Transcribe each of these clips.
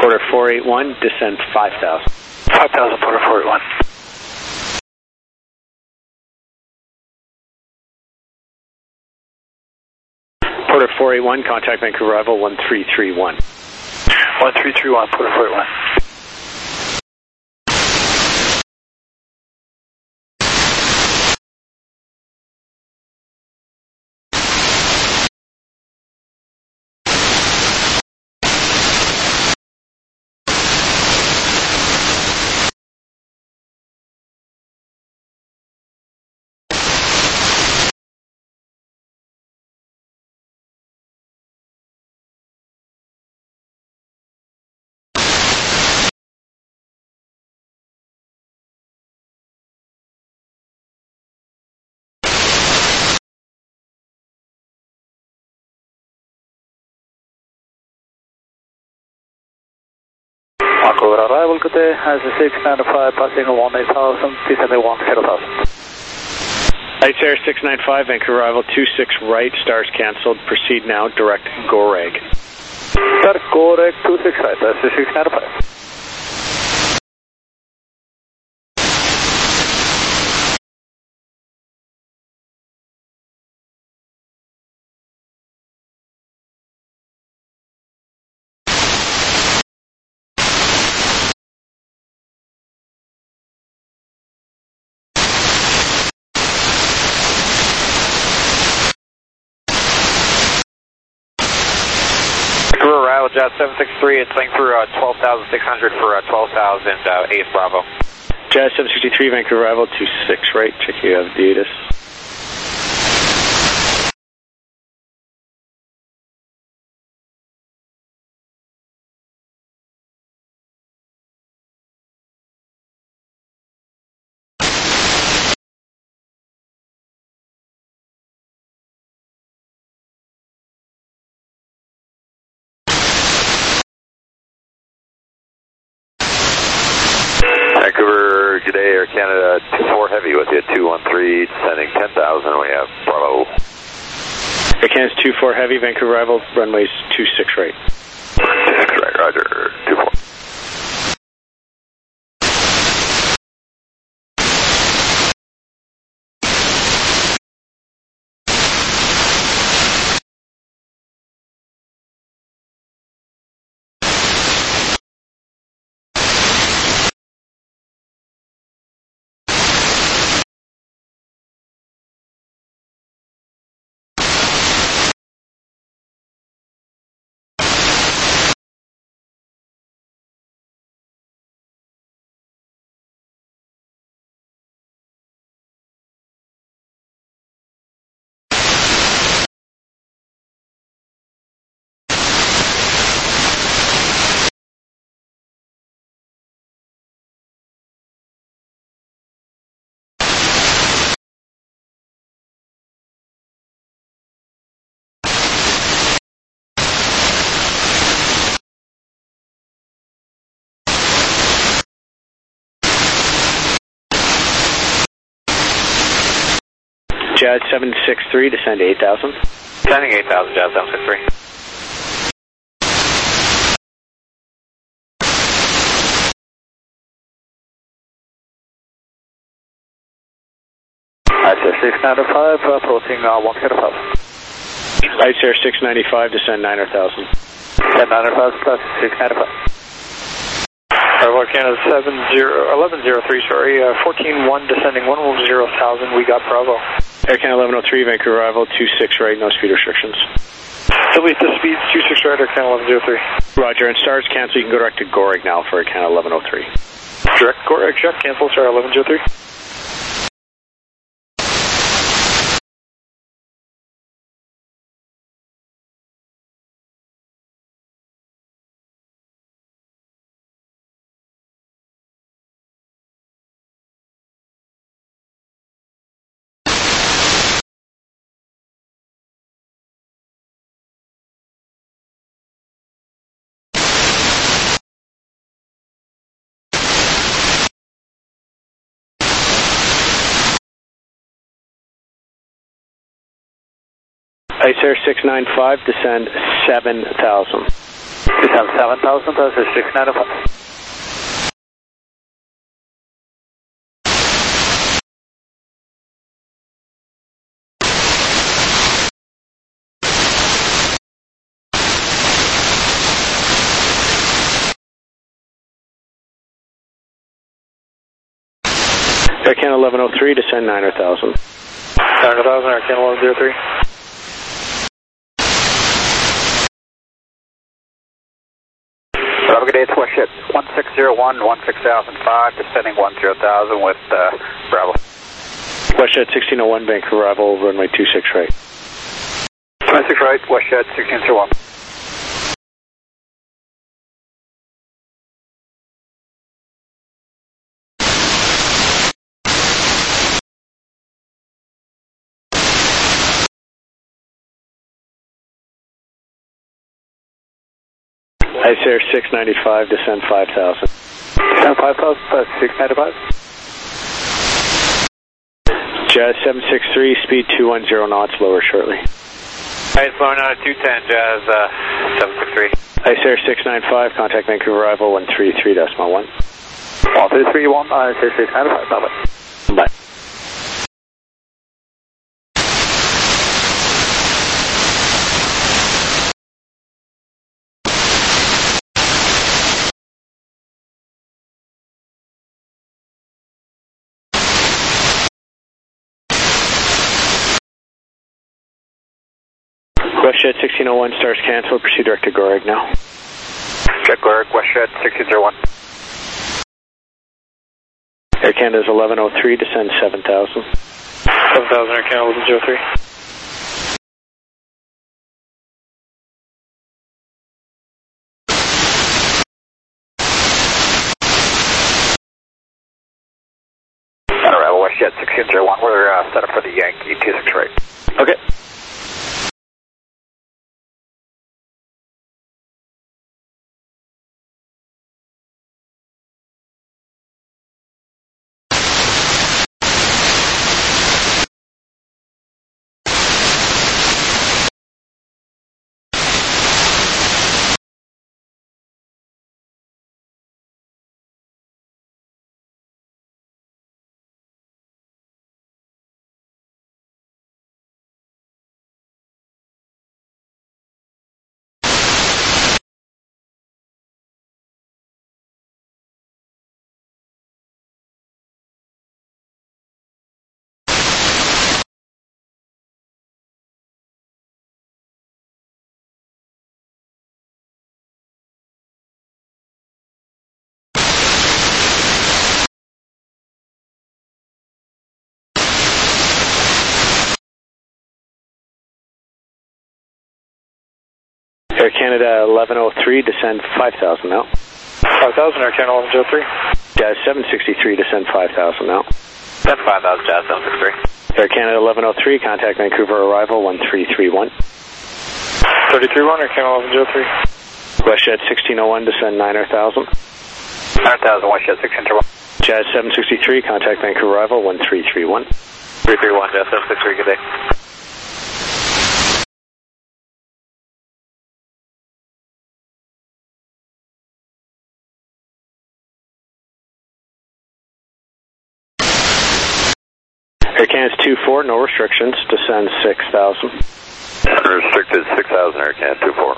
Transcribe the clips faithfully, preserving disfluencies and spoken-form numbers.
Porter four eight one, descend five thousand. five thousand, Porter four eight one. Porter four eight one, contact Vancouver arrival one three three one. one three three one, Porter four eight one. Vancouver arrival, good day, as a six ninety-five, passing one eight thousand, descending one zero thousand. Ice Air six nine five, Vancouver arrival two six right, stars cancelled, proceed now, direct Goreg. Direct Goreg two six right, that's a six ninety-five. Arrival Jet seven six three, it's link through uh, twelve thousand six hundred for uh, twelve thousand, uh, A S Bravo. Jet seven sixty-three, Vancouver arrival two six right, check you have D A T I S. Vancouver, good day, Air Canada two four Heavy with you, two one three, descending ten thousand, we have Bravo. Air Canada's two four Heavy, Vancouver arrival, runways two six right. two six right, roger, two four. Jet seven six three, descend eight thousand. Descending eight thousand, Jet seven six three. Ice Air six ninety-five, approaching uh, one zero thousand. Ice Air six ninety-five, descend nine thousand. ten ninety-five plus six ninety-five. Air Canada seven zero, eleven zero three, sorry, uh, fourteen one, descending one zero thousand, we got Bravo. Air Canada eleven oh three, Vancouver arrival two six right, no speed restrictions. Delete the speeds, two six right, Air Canada eleven zero three. Roger, and stars cancel, you can go direct to Goreg now for Air Canada eleven oh three. Direct Goreg, check, cancel, sorry, eleven zero three. Ice Air six nine five, descend seven thousand. Descend seven thousand, that's six ninety-five. Air Canada eleven oh three, descend nine thousand. nine thousand, Air Canada eleven oh three. Bravo, good day, it's WestJet one six zero one, one six thousand five, descending one zero thousand with uh, Bravo. WestJet sixteen oh one, Vancouver arrival, runway two six right. twenty-six right, WestJet sixteen zero one. Ice Air six ninety-five, descend five thousand. Descend five thousand, that's six ninety-five. Jazz seven six three, speed two one zero knots, lower shortly. Ice blowing out at two ten, Jazz uh, seven six three. Ice Air six ninety-five, contact Vancouver arrival one three three decimal one. one three three one, Ice Air six ninety-five, bye-bye. Bye. WestJet sixteen oh one, stars cancelled, proceed direct to Goreg now. Jet Goreg, WestJet sixteen zero one. Air Canada's eleven oh three, descend seven thousand. seven thousand, Air Canada eleven oh three. Arrival, WestJet sixteen zero one, we're uh, set up for the Yankee two six right. Okay. Air Canada eleven oh three, descend five thousand now. five thousand, Air Canada eleven oh three. Jazz seven sixty-three, descend five thousand now. Descend five thousand, Jazz seven six three. Air Canada eleven oh three, contact Vancouver arrival one three three one. thirty-three one, Air Canada eleven oh three. WestJet sixteen oh one, descend nine thousand. nine thousand, WestJet sixteen zero one. Jazz seven sixty-three, contact Vancouver arrival one three three one. three three one, Jazz seven six three, good day. Air Canada's two four, no restrictions, descend six thousand. Unrestricted six thousand, Air Canada two four.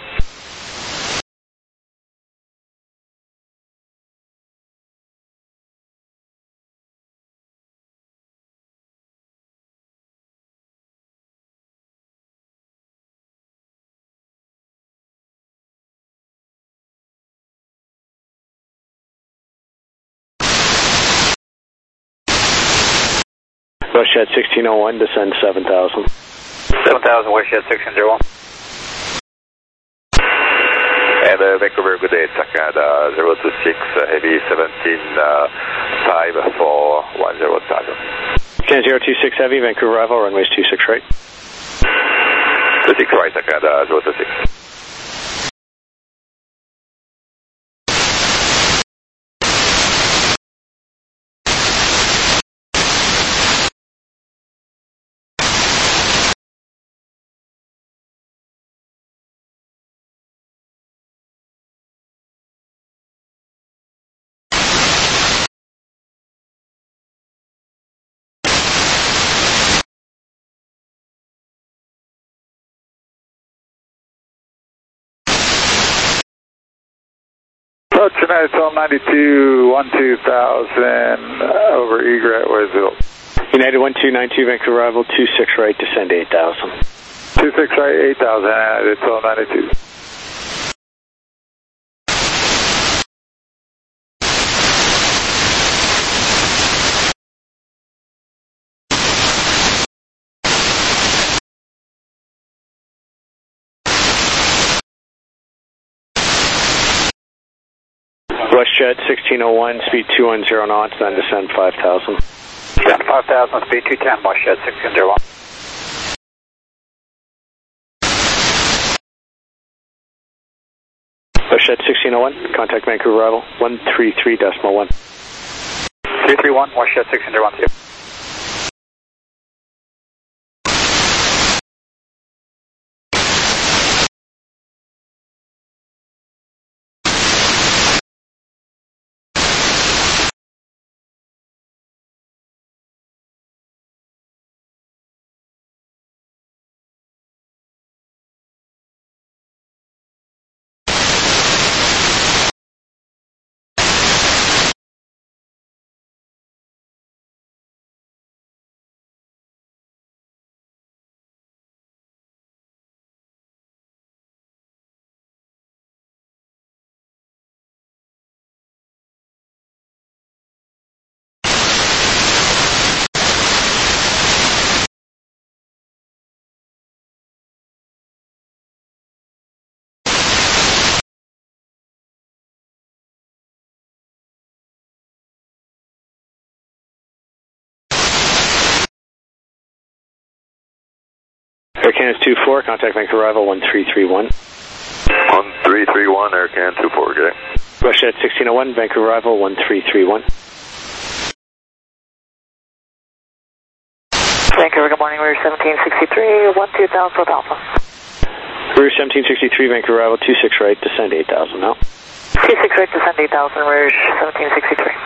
WestJet sixteen oh one, descend seven thousand. seven thousand, WestJet sixteen zero one. And uh, Vancouver, good day, it's Canada zero two six, uh, heavy seventeen five for one zero thousand. Canada zero two six heavy, Vancouver arrival, runways two six right. two six right, Canada zero two six. United twelve ninety-two, one two thousand, uh, over egret, where's it? United one two nine two, Vancouver arrival, two six right, descend eight thousand. two six right, eight thousand, United twelve ninety-two. WestJet sixteen oh one, speed two one zero knots, then descend five thousand. Descend five thousand, speed two ten, WestJet sixteen oh one. WestJet sixteen oh one, contact Vancouver arrival, one three three decimal one. three three one, WestJet sixteen oh one. Air Canada two four, contact Vancouver arrival, one three three one. one three three one, Air Canada two four, okay. WestJet sixteen oh one, Vancouver arrival, one three three one. Vancouver, good morning, Route seventeen sixty-three, one two thousand for Alpha. Route seventeen sixty-three, Vancouver arrival, two six right, descend eight thousand now. two six right, descend eight thousand, Route seventeen sixty-three.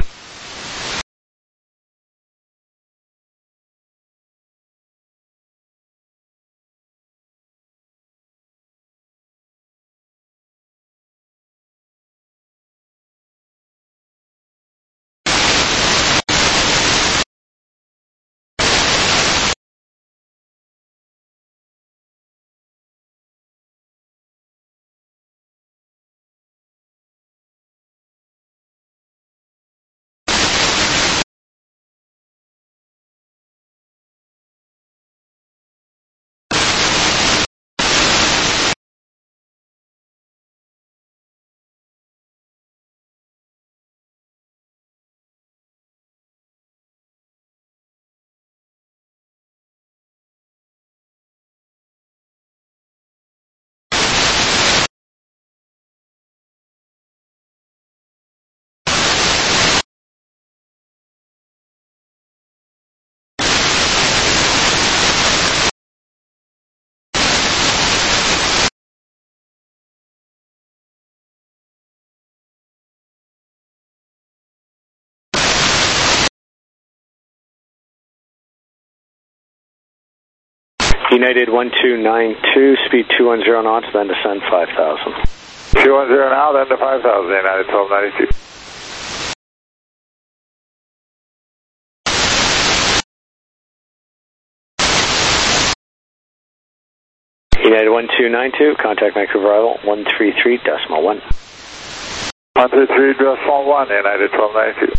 United one two nine two, speed two one zero knots, then descend five thousand. two one zero now, then to five thousand, United twelve ninety-two. United one two nine two, contact Vancouver arrival, one three three decimal one. one three three decimal one, United twelve ninety-two.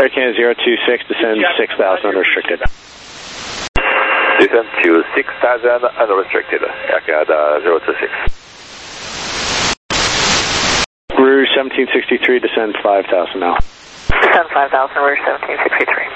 Air Canada zero two six, descend six thousand unrestricted. Descend to six thousand unrestricted, Air Canada zero two six. Rouge seventeen sixty-three, descend five thousand now. Descend five thousand, Rouge seventeen sixty-three.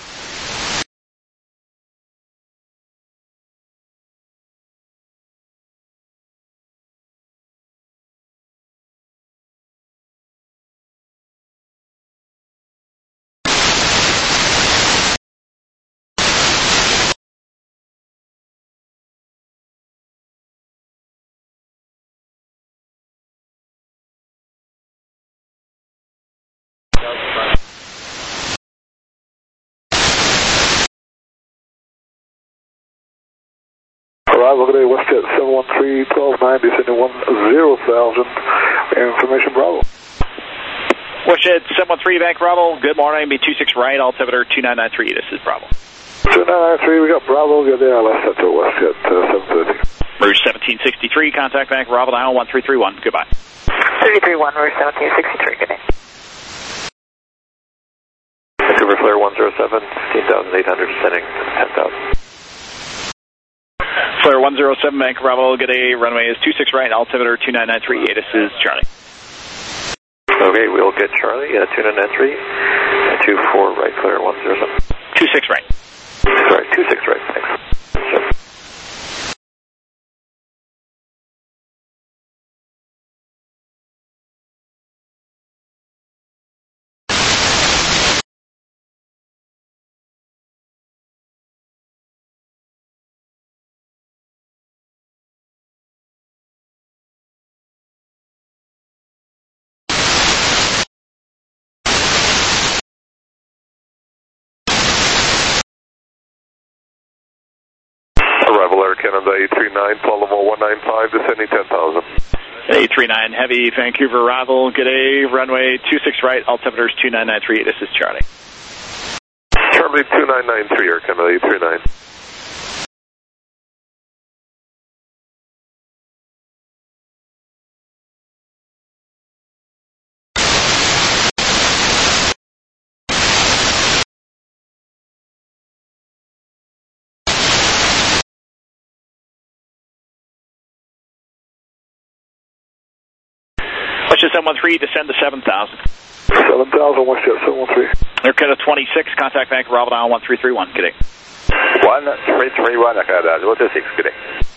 Arrival today, WestJet seven one three, twelve nine, descending one zero thousand, information Bravo. WestJet seven one three, Bank Bravo, good morning, B two six right, altimeter two nine nine three, this is Bravo. two nine nine three, we got Bravo, good day, last set to WestJet uh, seven thirty. Rouge seventeen sixty-three, contact Bank Bravo, dial one three three one, goodbye. three three one, Rouge seventeen sixty-three, good day. Vancouver Flare one zero seven, fifteen thousand eight hundred, descending ten thousand. Flare one zero seven, Bank Bravo, good day, runway is two six right, altimeter two nine nine three, this is Charlie. Okay, we'll get Charlie, uh, two nine nine three, uh, two four right, Flare one zero seven. two six right. Sorry, two six right, thanks. Sure. Arrival Air Canada eight three nine, Palomar one nine five, descending ten thousand. eight three nine Heavy, Vancouver arrival, good day, runway two six right, altimeter is two nine nine three, this is Charlie. Charlie two nine nine three, Air Canada eight three nine. WestJet seven one three, descend to seven thousand. seven thousand, WestJet seven one three. Air Canada twenty-six, contact Bank Bravo, dial one three three one, good day. one three three one, Air Canada zero two six, good day.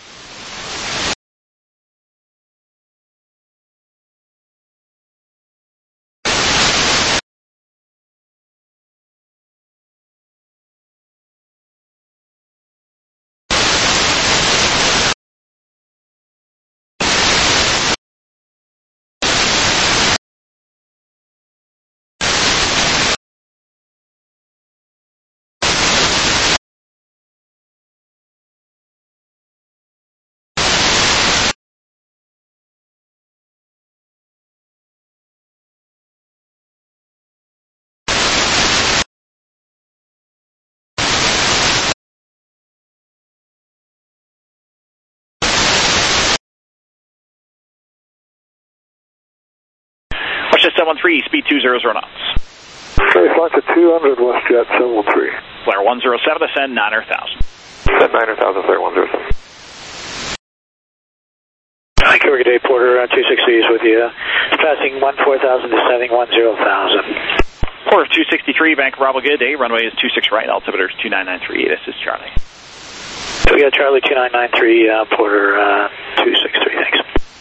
WestJet seven one three, speed two zero zero knots. Okay, flight to two hundred, WestJet seven one three. Flare one zero seven, ascend nine hundred thousand. Descend nine hundred thousand, Flare one zero seven. Vancouver, good day, Porter, uh, two sixty is with you. Passing one four thousand, descending one zero thousand. Porter two sixty-three, Bank Bravo, good day, runway is two six right, altimeter is two nine nine three, this is Charlie. So we got Charlie two nine nine three, uh, Porter uh, two six three, thanks.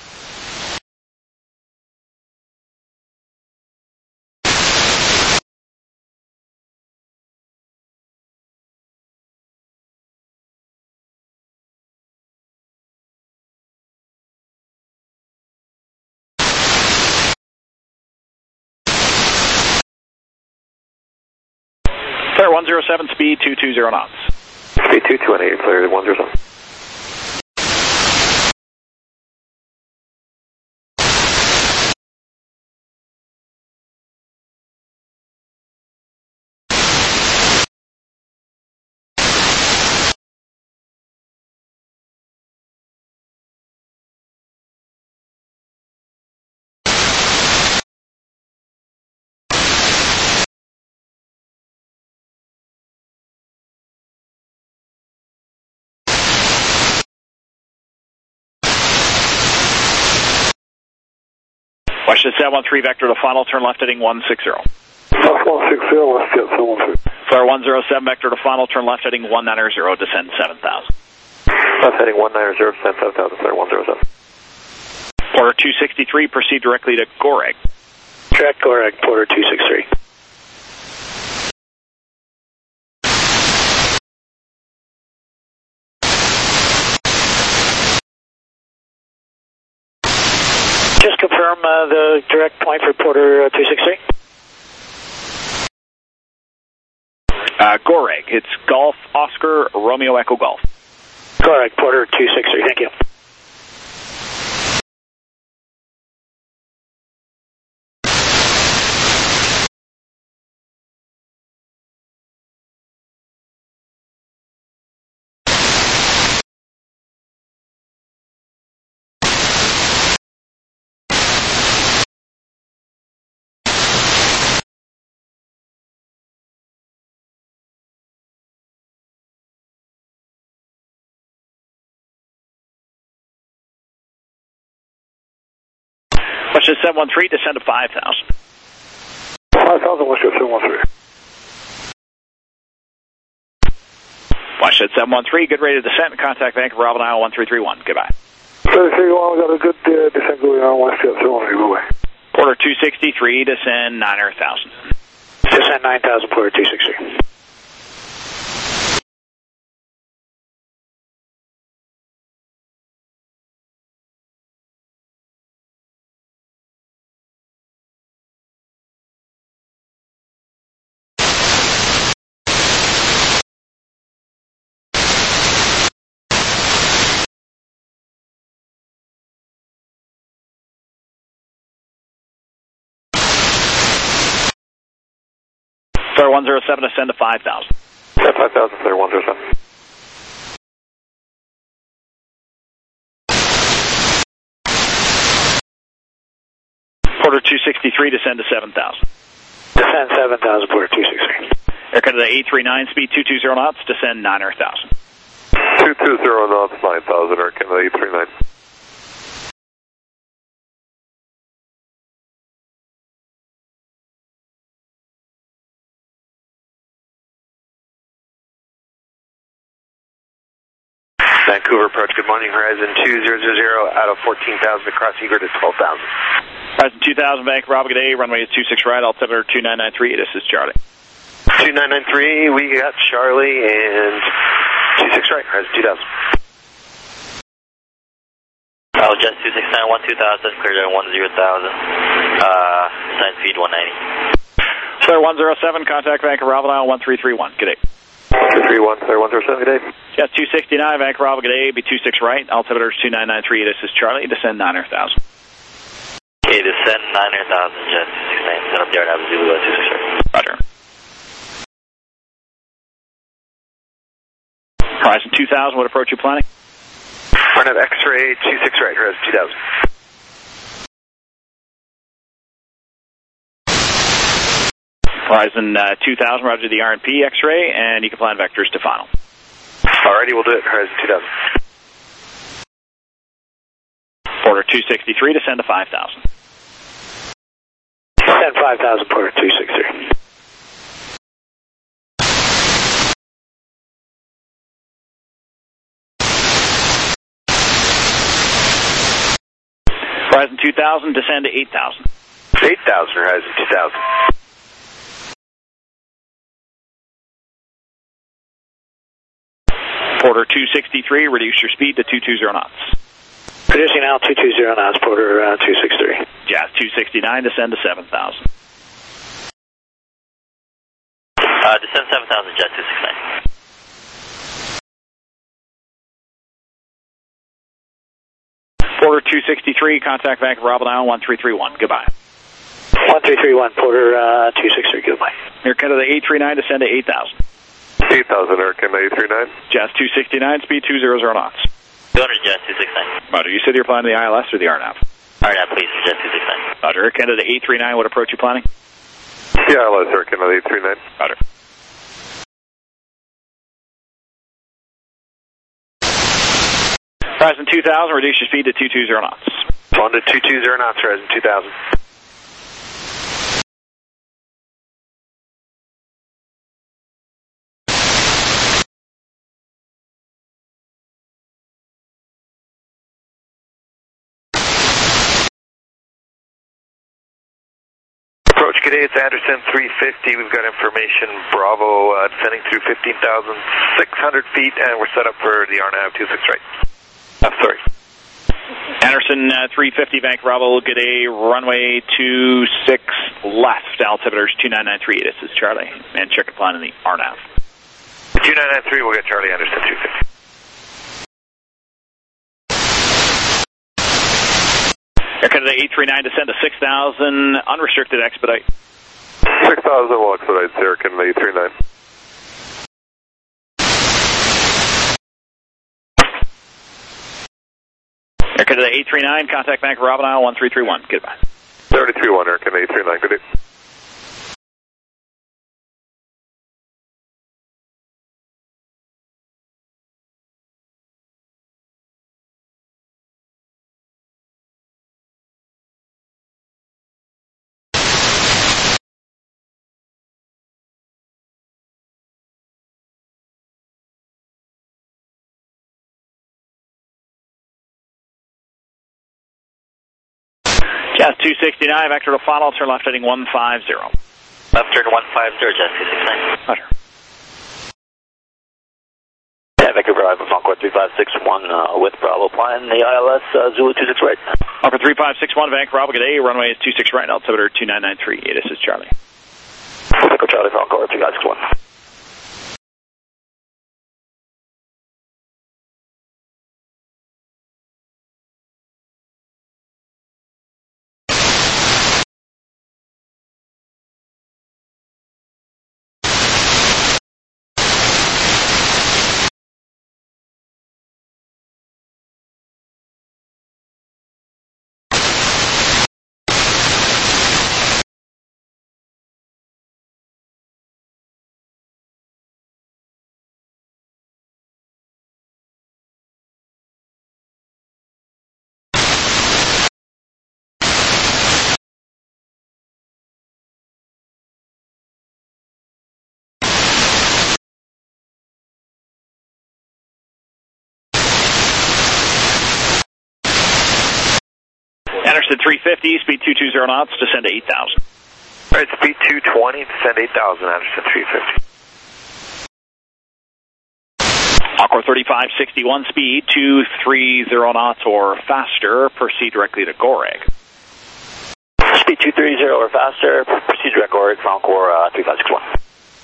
Flare one zero seven, speed two two zero knots. Speed two two eight, Flare one zero seven. Washington seven one three, vector to final, turn left heading one six zero. South one six zero, West Jet seven one three. Flare one zero seven, vector to final, turn left heading one nine zero, descend seven thousand. Left heading one nine zero, descend seven thousand, Flare one zero seven. Porter two sixty-three, proceed directly to Goreg. Track Goreg, Porter two sixty-three. Just confirm uh, the direct point for Porter uh, two sixty-three. Uh, Goreg, it's Golf, Oscar, Romeo, Echo, Golf. Goreg, Porter two sixty-three, thank you. Washington seven one three, descend to five thousand. five thousand, West Jet seven one three. Washington seven one three, good rate of descent, contact Vancouver, Bravo, Iowa one three three one, goodbye. three three one, we got a good uh, descent going on West Jet seven one three, goodbye. Porter two sixty-three, descend nine thousand. Descend nine thousand, Porter two sixty-three. Flare one zero seven, descend to five thousand. Yeah, five thousand, Flare one zero seven. Porter two sixty-three, descend to seven thousand. Descend seven thousand, Porter two sixty-three. Air Canada eight three nine, speed two two zero knots, descend nine thousand. two two zero knots, nine thousand, Air Canada eight three nine. Vancouver approach, good morning, Horizon two thousand, out of fourteen thousand across Eager to twelve thousand. Horizon two thousand, Vancouver, Bravo, good day, runway is two six right, altimeter two nine nine three, this is Charlie. two nine nine three, we got Charlie and two six right, Horizon two thousand. I'll just two six nine, one two thousand, cleared at one zero thousand, uh, sign speed one ninety. Flare one zero seven, contact Vancouver, Bravo, Iowa one three three one, good day. two three one, Flare one zero seven, good day. Yes, two sixty-nine, Vancouver, Bravo, good day, be two six right, altimeter two nine nine three, this is Charlie, descend nine thousand. Okay, descend nine thousand, jet two six nine, set up the R N A V Zulu at two six right. Roger. Horizon two thousand, what approach you planning? R N A V X-ray two six right, Horizon two thousand. Horizon uh, two thousand, roger the R and P X-ray, and you can plan vectors to final. Alrighty, we'll do it, Horizon two thousand. Porter two sixty-three, descend to five thousand. Descend five thousand, Porter two sixty-three. Horizon two thousand, descend to eight thousand. eight thousand, Horizon two thousand. Porter two sixty-three, reduce your speed to two two zero knots. Reducing now two two zero knots, Porter uh, two sixty-three. Jazz two sixty-nine, descend to seven thousand. Uh, descend seven thousand, jet two six nine. Porter two sixty-three, contact Vancouver, Bravo, Iowa one three three one, goodbye. one three three one, Porter uh, two sixty-three, goodbye. Air Canada eight three nine, descend to eight thousand. eight thousand, Air Canada eight three nine. Jazz two sixty-nine, speed two hundred knots. two hundred, jet two six nine. Roger, you said you're planning the I L S or the R N A V? R N A V, please, jet two six nine. Roger, Air Canada eight three nine, what approach you planning? Yeah, I L S, Air Canada eight three nine. Roger. Horizon two thousand, reduce your speed to two two zero knots. one to two two zero knots, Horizon two thousand. good day, it's Anderson three fifty. We've got information, Bravo, uh, descending through fifteen thousand six hundred feet, and we're set up for the R NAV two six right. I'm sorry. Anderson uh, three fifty, Bank Bravo, good day, runway two six left, altimeters two nine nine three, this is Charlie, and check the plan in the R NAV. two nine nine three, we'll get Charlie Anderson two fifty. Air Canada eight three nine, descend to six thousand, unrestricted expedite. six thousand will expedite, Air Canada eight three nine. Air Canada eight three nine, contact Bank Ravenel one three three one, goodbye. thirty three one, Air Canada eight three nine, good day. Jazz two sixty-nine, vector to final, turn left heading one five zero. Left turn one five zero, Jazz two sixty-nine. Roger. Yeah, Vector Bravo, Concord three five six one uh, with Bravo, flying the I L S uh, Zulu two six right. Concord three five six one, Bank Bravo, good day, runway is two six right, altimeter two nine nine three, this is Charlie. Vector Charlie, Concord three five six one. Anderson three fifty, speed two two zero knots, descend to eight thousand. All right, speed two twenty, descend eight thousand, Anderson three fifty. Aqua thirty-five sixty-one, speed two three zero knots or faster, proceed directly to Goreg. Speed two thirty or faster, proceed direct Goreg, Concord uh, three five six one.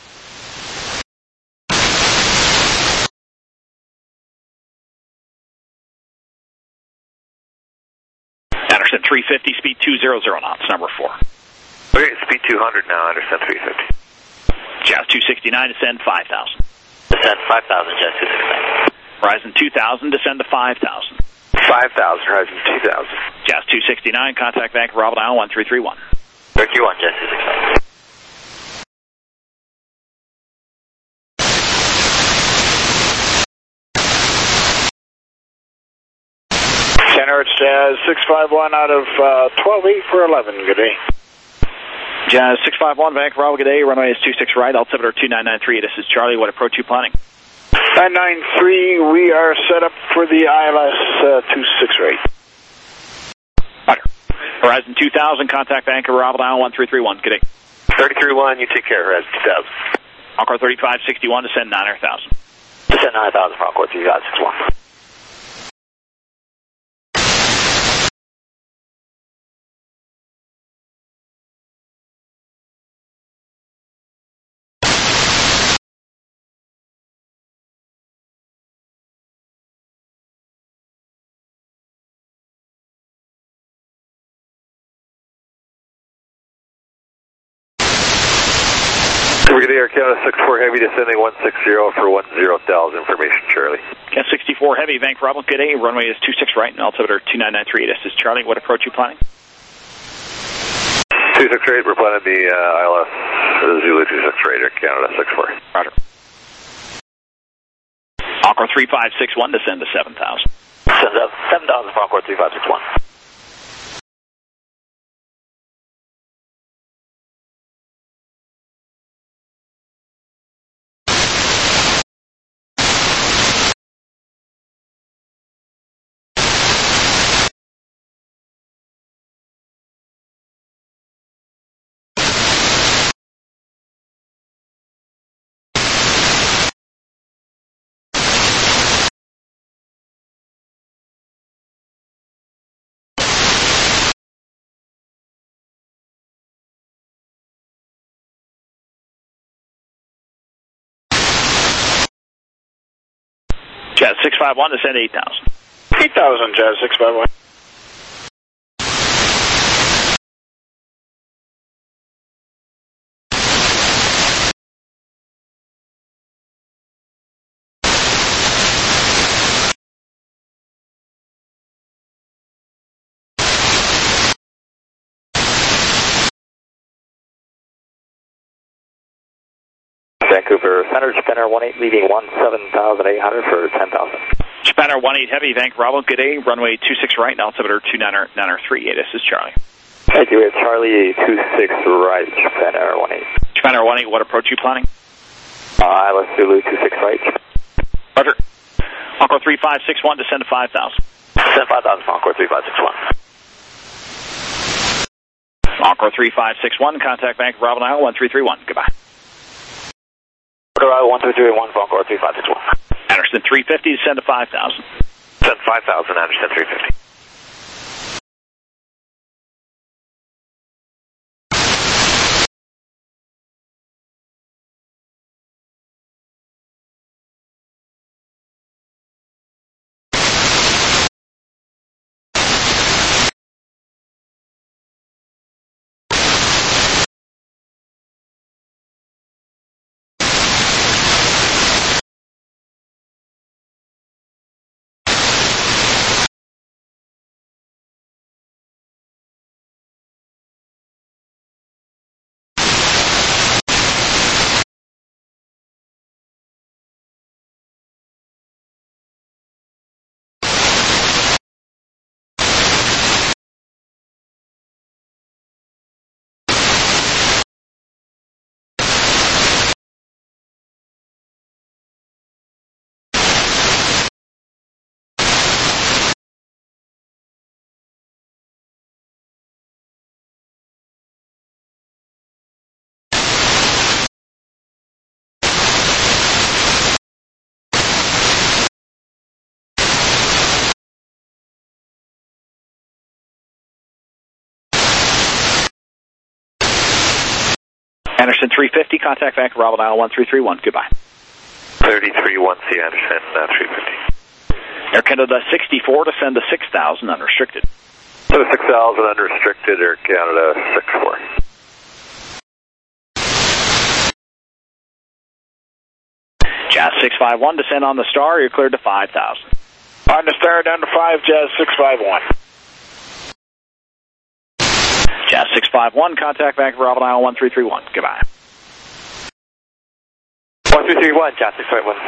Anderson three fifty, speed two hundred knots, number four. Okay, speed two hundred now, Anderson three fifty. Jazz two sixty-nine, descend five thousand. Descend five thousand, Jazz two sixty-nine. Horizon two thousand, descend to five thousand. five thousand, Horizon two thousand. Jazz two sixty-nine, contact Bank Ravenel one three three one. three three one, Jazz two sixty-nine. Center, it's Jazz six five one out of uh, twelve eight for eleven, good day. Jazz six five one, Bank Bravo, good day, runway is two six right, altimeter two nine nine three, this is Charlie, what approach you planning? nine nine three, we are set up for the I L S uh, two six right. Roger. Horizon two thousand, contact Bank Ravenel one three three one, good day. thirty-three one, you take care, Horizon two thousand. Encore thirty-five sixty-one, descend nine thousand. Descend nine thousand, Concord three five six one. Good day, Air Canada sixty-four Heavy, descending one six zero for one zero thousand, information, Charlie. Cat sixty-four Heavy, Bank Bravo, good day, runway is two six right, and altimeter two nine nine three, this is Charlie, what approach you planning? two six eight, we're planning the uh, I L S uh, Zulu two six eight, Air Canada sixty-four. Roger. Encore three five six one, descend to seven thousand. Descend up seven thousand, Concord three five six one. Jazz six five one, descend eight thousand. eight thousand, Jazz six five one. Vancouver Center, Japan one eight, leaving one seven thousand eight hundred for ten thousand. Japan one eight Heavy, Vancouver Bravo, good day, runway two six right, altimeter two nine three, this is Charlie. Thank you, it's Charlie two six right, Japan one eight. Japan one eight, what approach you planning? Uh, Isla Zulu two six right. Roger. Encore three five six one, descend to five thousand. Descend five thousand, Encore three five six one. Encore three five six one, contact Vancouver Bravo Nile one three three one, goodbye. one two three one, Encore three five six one. Anderson three fifty, descend to five thousand. Descend five thousand, Anderson three fifty. Anderson three fifty, contact Vancouver Bravo Nile one three three one, goodbye. thirty-three one C, Anderson uh, three fifty. Air Canada sixty-four, descend to six thousand, unrestricted. So six thousand unrestricted, Air Canada six four. Jazz six five one, descend on the star, you're cleared to five thousand. On the star, down to five, Jazz six five one. Jazz six five one, contact Vancouver Bravo Nile one three three one, goodbye. one three three one, Jazz six five one.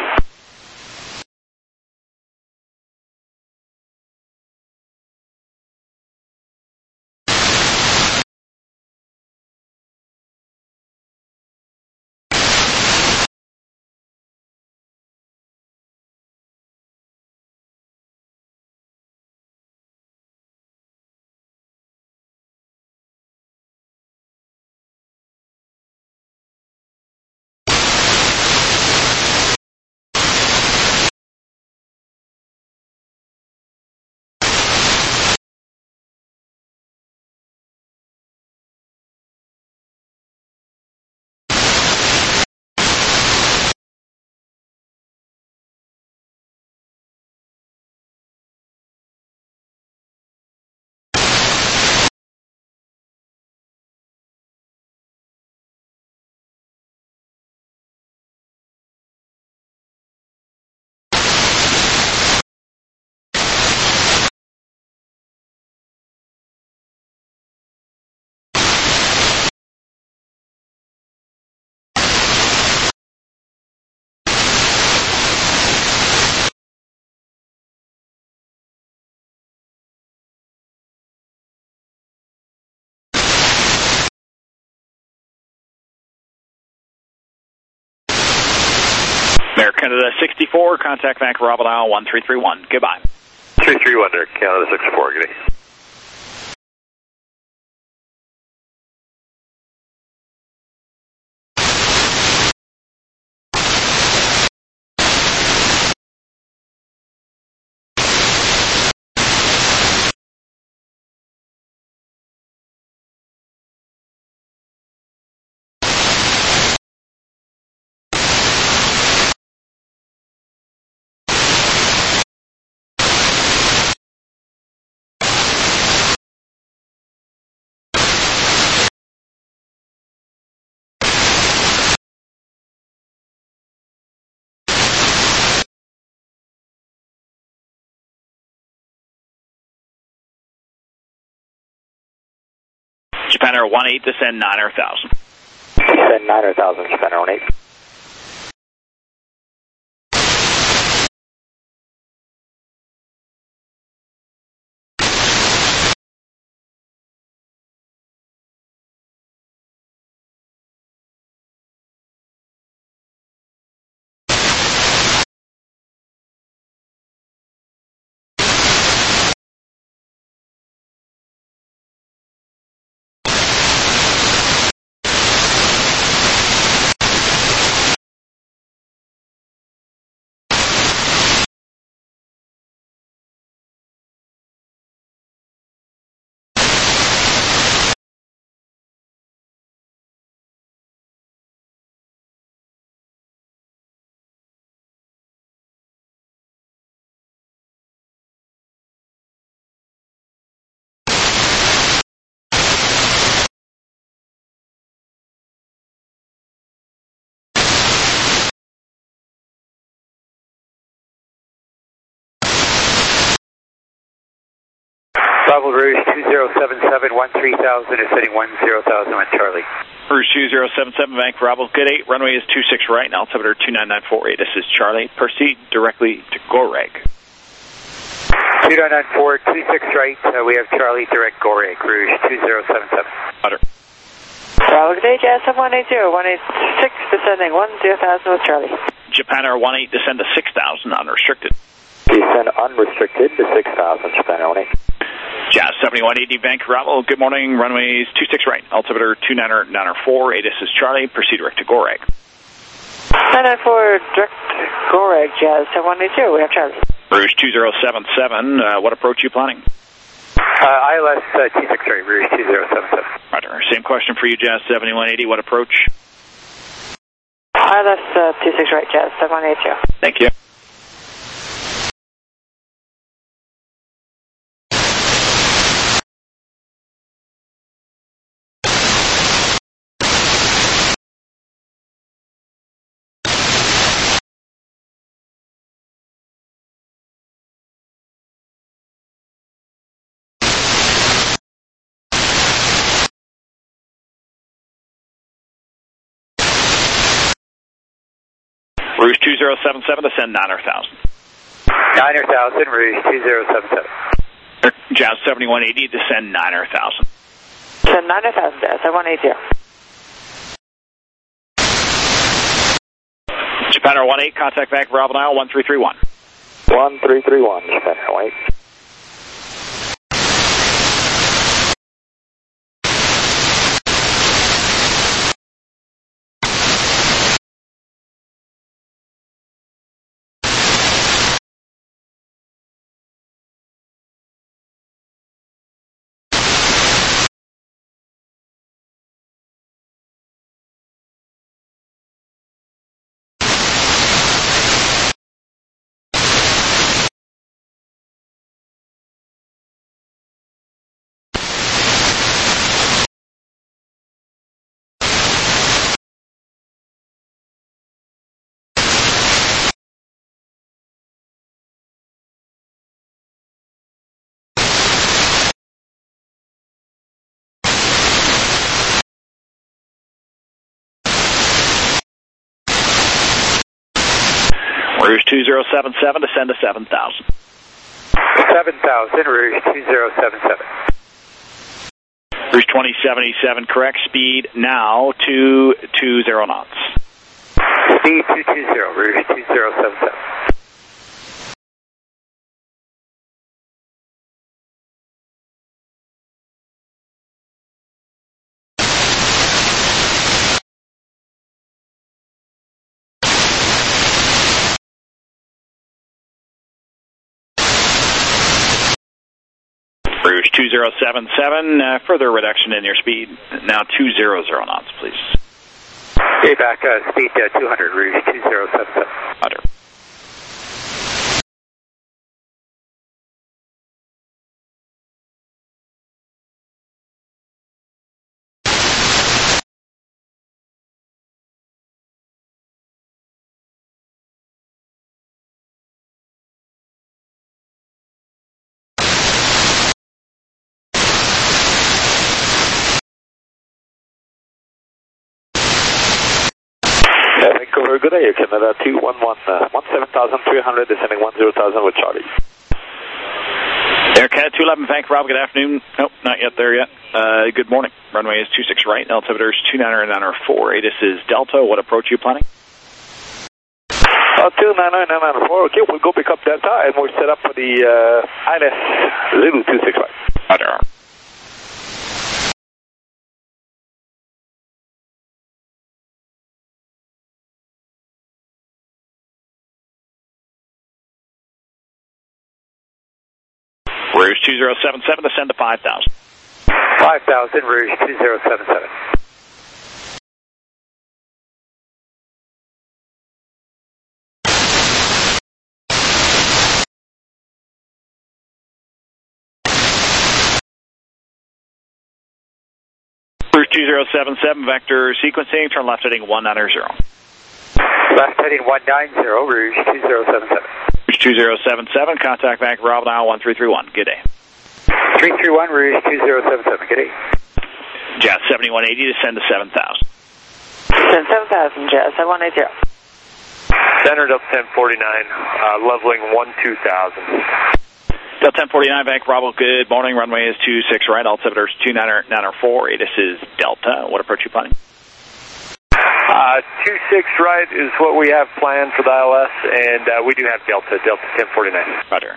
Air Canada sixty-four, contact Vancouver Bravo Nile one three three one, goodbye. three three one, Air Canada six four, good day. Japan Air one eight, descend niner thousand. Descend niner thousand, Japan Air one eight. Bravo Rouge two zero seven seven, one three thousand, ascending one zero thousand with Charlie. Rouge two zero seven seven, Bank Bravo, good eight, runway is two six right, and altimeter two nine nine four eight, this is Charlie. Proceed directly to Goreg. two nine nine four, two six right, uh, we have Charlie, direct Goreg, Rouge two zero seven seven. Utter. Bravo, good day, Jazz seven one eight zero, one eight six, descending one zero thousand with Charlie. Japan Air one eight, descend to six thousand, unrestricted. Descend unrestricted to six thousand, Japan Air one eight. Jazz seventy-one eighty, Bank Bravo, good morning, runways two six right, altimeter two nine nine four eight, this is Charlie, proceed direct to Goreg. nine nine four, direct Goreg, Jazz seven one eight zero, we have Charlie. Rouge two zero seven seven, uh, what approach are you planning? Uh, I L S uh, two six right, Rouge two zero seven seven. Roger, same question for you, Jazz seventy-one eighty, what approach? I L S uh, two six right, Jazz seven one eight zero. Thank you. Rouge two zero seven seven, descend niner thousand. niner thousand, Rouge two zero seven seven. Jazz seventy-one eighty, descend niner thousand. Descend niner thousand, Jazz seven one eight zero. Japan Air one eight, contact Bank Bravo now, one three three one. one three three one, Japan Air one eight. Rouge two zero seven seven, descend to seven thousand. seven thousand, Rouge two zero seven seven. Rouge twenty seventy-seven, correct speed now two two zero knots. Speed two two zero, Rouge two zero seven seven. Rouge two zero seven seven, uh, further reduction in your speed, now two zero zero knots, please. Okay, back, uh, speed uh, two hundred, Rouge two zero seven seven. Under. Vancouver, good day, Air Canada two one one, uh, seventeen thousand three hundred, descending one zero thousand with Charlie. Air Canada two eleven, Vancouver, Rob, good afternoon. Nope, not yet there yet. Uh, good morning. Runway is two six right, altimeter is two nine nine four. A T I S is Delta. What approach are you planning? Uh, two nine nine nine four, okay, we'll go pick up Delta and we're set up for the uh, I L S Zulu two six right. Roger. Rouge two zero seven seven, descend to five thousand. five thousand, Rouge two zero seven seven. Rouge two zero seven seven, vector sequencing, turn left heading one nine zero. Left heading one nine zero, Rouge two zero seven seven. Rouge two zero seven seven, contact Vancouver, Rob, now one three three one, good day. three three one, Rouge two zero seven seven, good day. Jazz seventy-one eighty, descend to seven thousand. Descend seven thousand, Jazz seventy-one eighty. Centered up ten forty-nine, uh, leveling one two thousand. Delta ten forty-nine, Vancouver, Bravo, good morning. Runway is two six right, altimeter is two nine nine four. A T I S is Delta. What approach you planning? Uh, two six right is what we have planned for the I L S, and uh, we do have Delta, Delta ten forty-nine. Roger.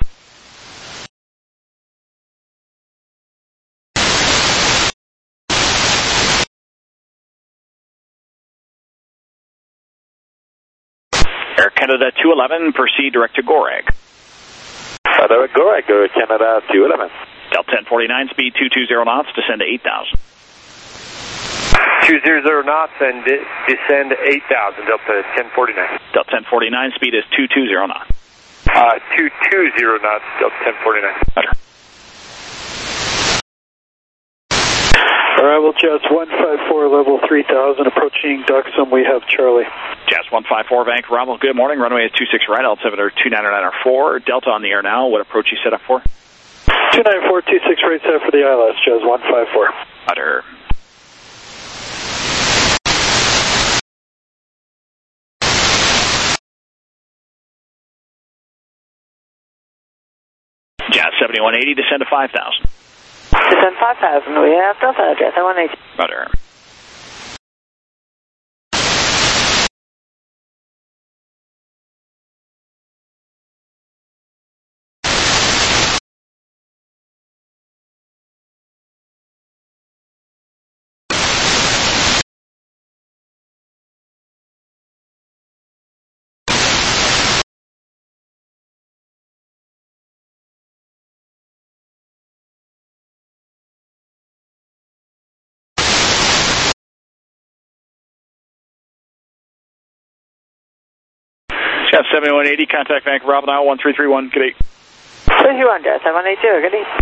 Air Canada two eleven, proceed direct to Goreg. Uh, direct Goreg, Air Canada two eleven. Delta ten forty-nine, speed two two zero knots, descend to eight thousand. two hundred knots and de descend eight thousand, Delta ten forty-nine. Delta ten forty-nine, speed is two two zero knots. Uh, two two zero knots, Delta ten forty-nine. Roger. Arrival Jazz one five four, level three thousand, approaching Duxham, we have Charlie. Jazz one five four, Vancouver, Rommel, good morning. Runway is two six right, altimeter two nine nine four. Delta on the air now. What approach you set up for? two nine four two six right set for the I L S, Jazz one five four. Roger. Jazz seventy-one eighty, descend to five thousand. Descend five thousand, we have Delta, Jazz seventy-one eighty. Roger. Jazz seventy-one eighty, contact Vancouver, Bravo, now one three three one, good day. three three one, Jazz seventy-one eighty, good day.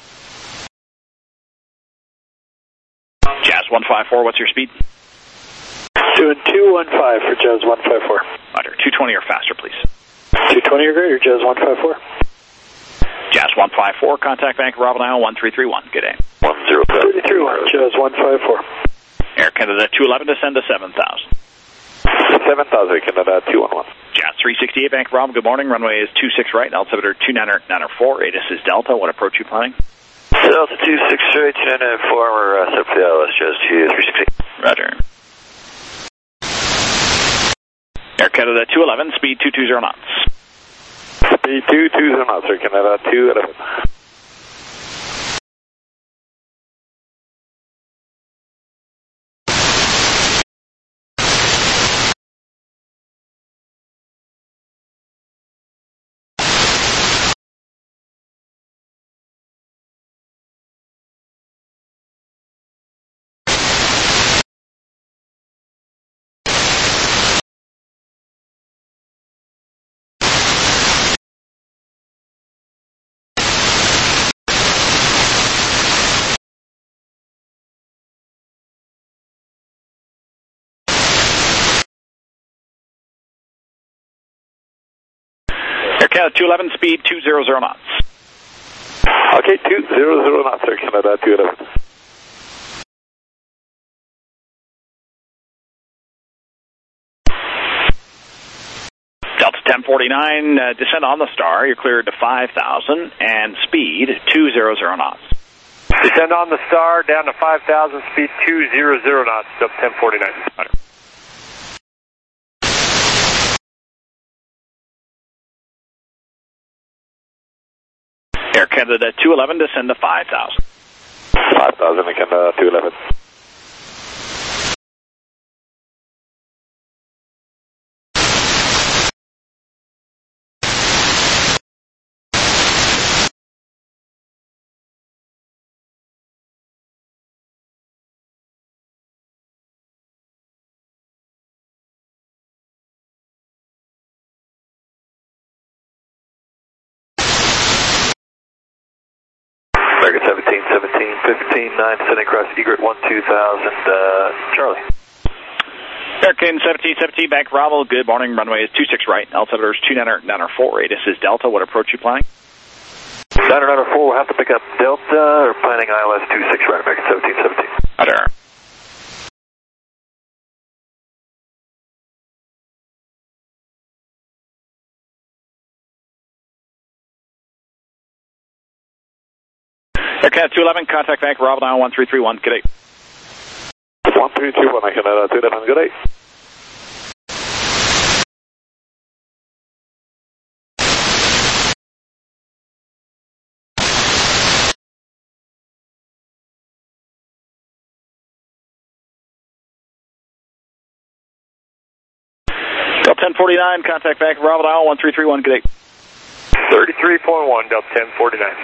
Jazz one five four, what's your speed? Doing two one five for Jazz one five four. Roger, two twenty or faster, please. two twenty or greater, Jazz one five four. Jazz one five four, contact Vancouver, Bravo, now one three three one, good day. one zero three one, Jazz one five four. Air Canada two eleven, descend to seven thousand. seven thousand, Air Canada two one one. Jazz three sixty-eight, Vancouver, Bravo, good morning. Runway is two six right, altimeter two nine nine four. A T I S is Delta. What approach you planning? Delta two six right, two nine nine four, we're uh, set for the I L S, Jazz three sixty. Roger. Air Canada two eleven, speed two two zero knots. Speed two two zero knots, Air Canada two eleven. Air Canada two eleven, speed two hundred knots. Okay, two hundred knots, Air Canada two eleven. ten forty-nine, uh, descend on the star. You're cleared to five thousand and speed two hundred knots. Descend on the star, down to five thousand, speed two hundred knots, up ten forty-nine. Air Canada two eleven, descend to five thousand. five thousand, Air Canada two eleven. seventeen seventeen fifteen nine, descending across egret one two thousand, uh, Charlie. American seventeen seventeen, back Bravo, good morning, runway is two six right, altimeter is two nine nine four, this is Delta, what approach you planning? nine nine four, we'll have to pick up Delta, or planning I L S two six right, American seventeen seventeen. Roger. Aircat two eleven, contact back, Bravo now one three three one, good day. one three three one, I can uh, two eleven, good day. Delta ten forty-nine, contact back, Bravo now one three three one, good day. thirty-three point one, Delta ten forty-nine.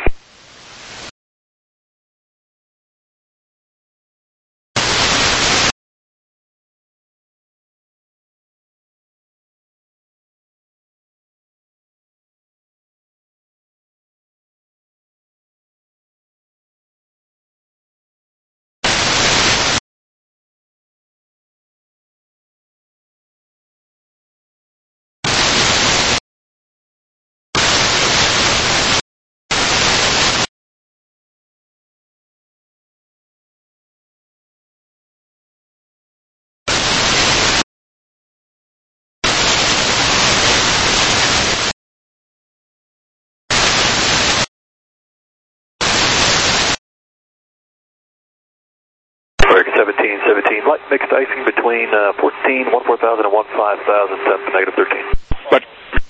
seventeen seventeen, light mixed icing between uh, fourteen, one four thousand and one five thousand, temp negative thirteen. But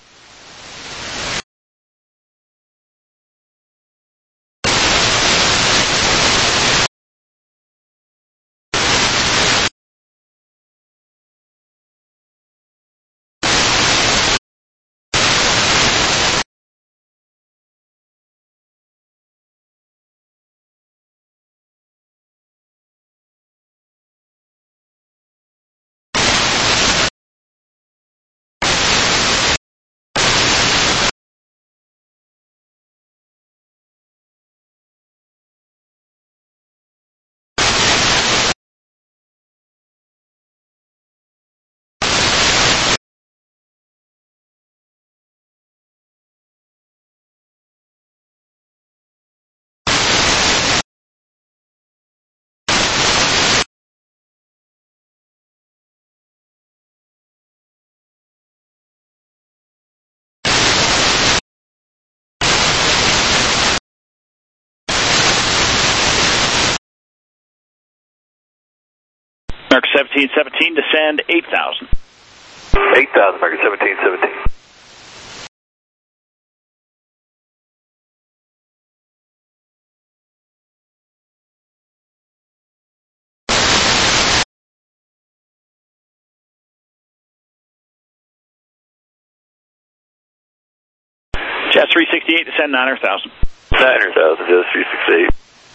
American seventeen seventeen, descend eight thousand. eight thousand, American seventeen seventeen. Jazz three sixty-eight, descend nine hundred thousand. nine hundred thousand, Jazz three sixty-eight.